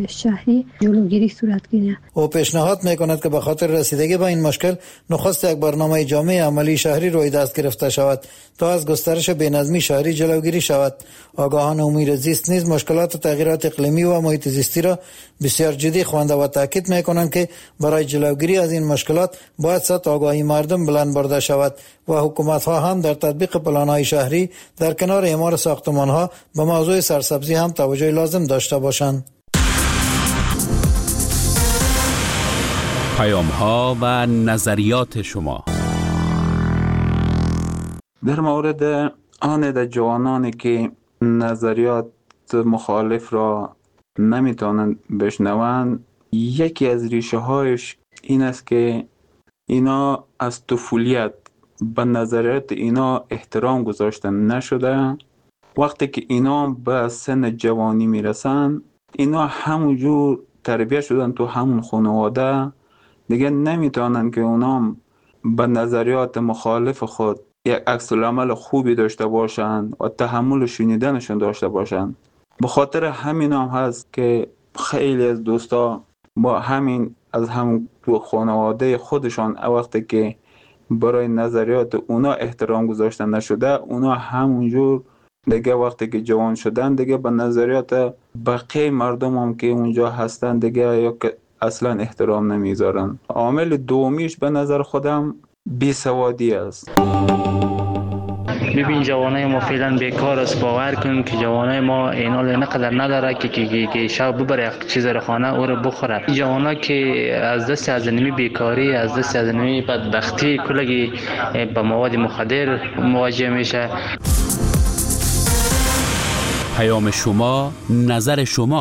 رفته جلوگیری صورت گیره. او پیشنهاد میکند که به خاطر رسیدگی به این مشکل نخست یک برنامه جامع عملی شهری روی دست گرفته شود تا از گسترش بی‌نظمی شهری جلوگیری شود. آگاهان امور زیست نیز مشکلات تغییرات اقلیمی و محیط زیستی را بسیار جدی خوانده و تاکید میکنند که برای جلوگیری از این مشکلات باید سطح آگاهی مردم بلند برده شود و حکومت ها هم در تطبیق پلان‌های شهری در کنار اعمار ساختمان‌ها به موضوع سرسبزی هم توجه لازم داشته باشند. پیام‌ها و نظریات شما در مورد آن در جوانانی که نظریات مخالف را نمیتونن بشنوند، یکی از ریشه هایش این است که اینا از طفولیت به نظریات اینا احترام گذاشتن نشده. وقتی که اینا به سن جوانی میرسن، اینا همونجور تربیت شدن تو همون خانواده، دیگه نمیتونن که اونا به نظریات مخالف خود یک عکس العمل خوبی داشته باشن و تحمل شنیدنشون داشته باشن. به خاطر همین هم هست که خیلی از دوستا با همین از هم تو خانواده خودشان وقتی که برای نظریات اونا احترام گذاشتن نشده، اونا همونجور دیگه وقتی که جوان شدن دیگه به نظریات بقیه مردم هم که اونجا هستن دیگه یا که اصلا احترام نمیذارن. عامل دومیش به نظر خودم بیسوادی است. ببین جوانای ما فعلا بیکار است. باور کن که جوانای ما اینال نقدر نداره که که که شب ببره چیز رو خانه او رو بخوره. این جوانا که از دست از نمی بیکاری، از دست از نمی بدبختی کلگی به مواد مخدر مواجه میشه. پیام شما، نظر شما.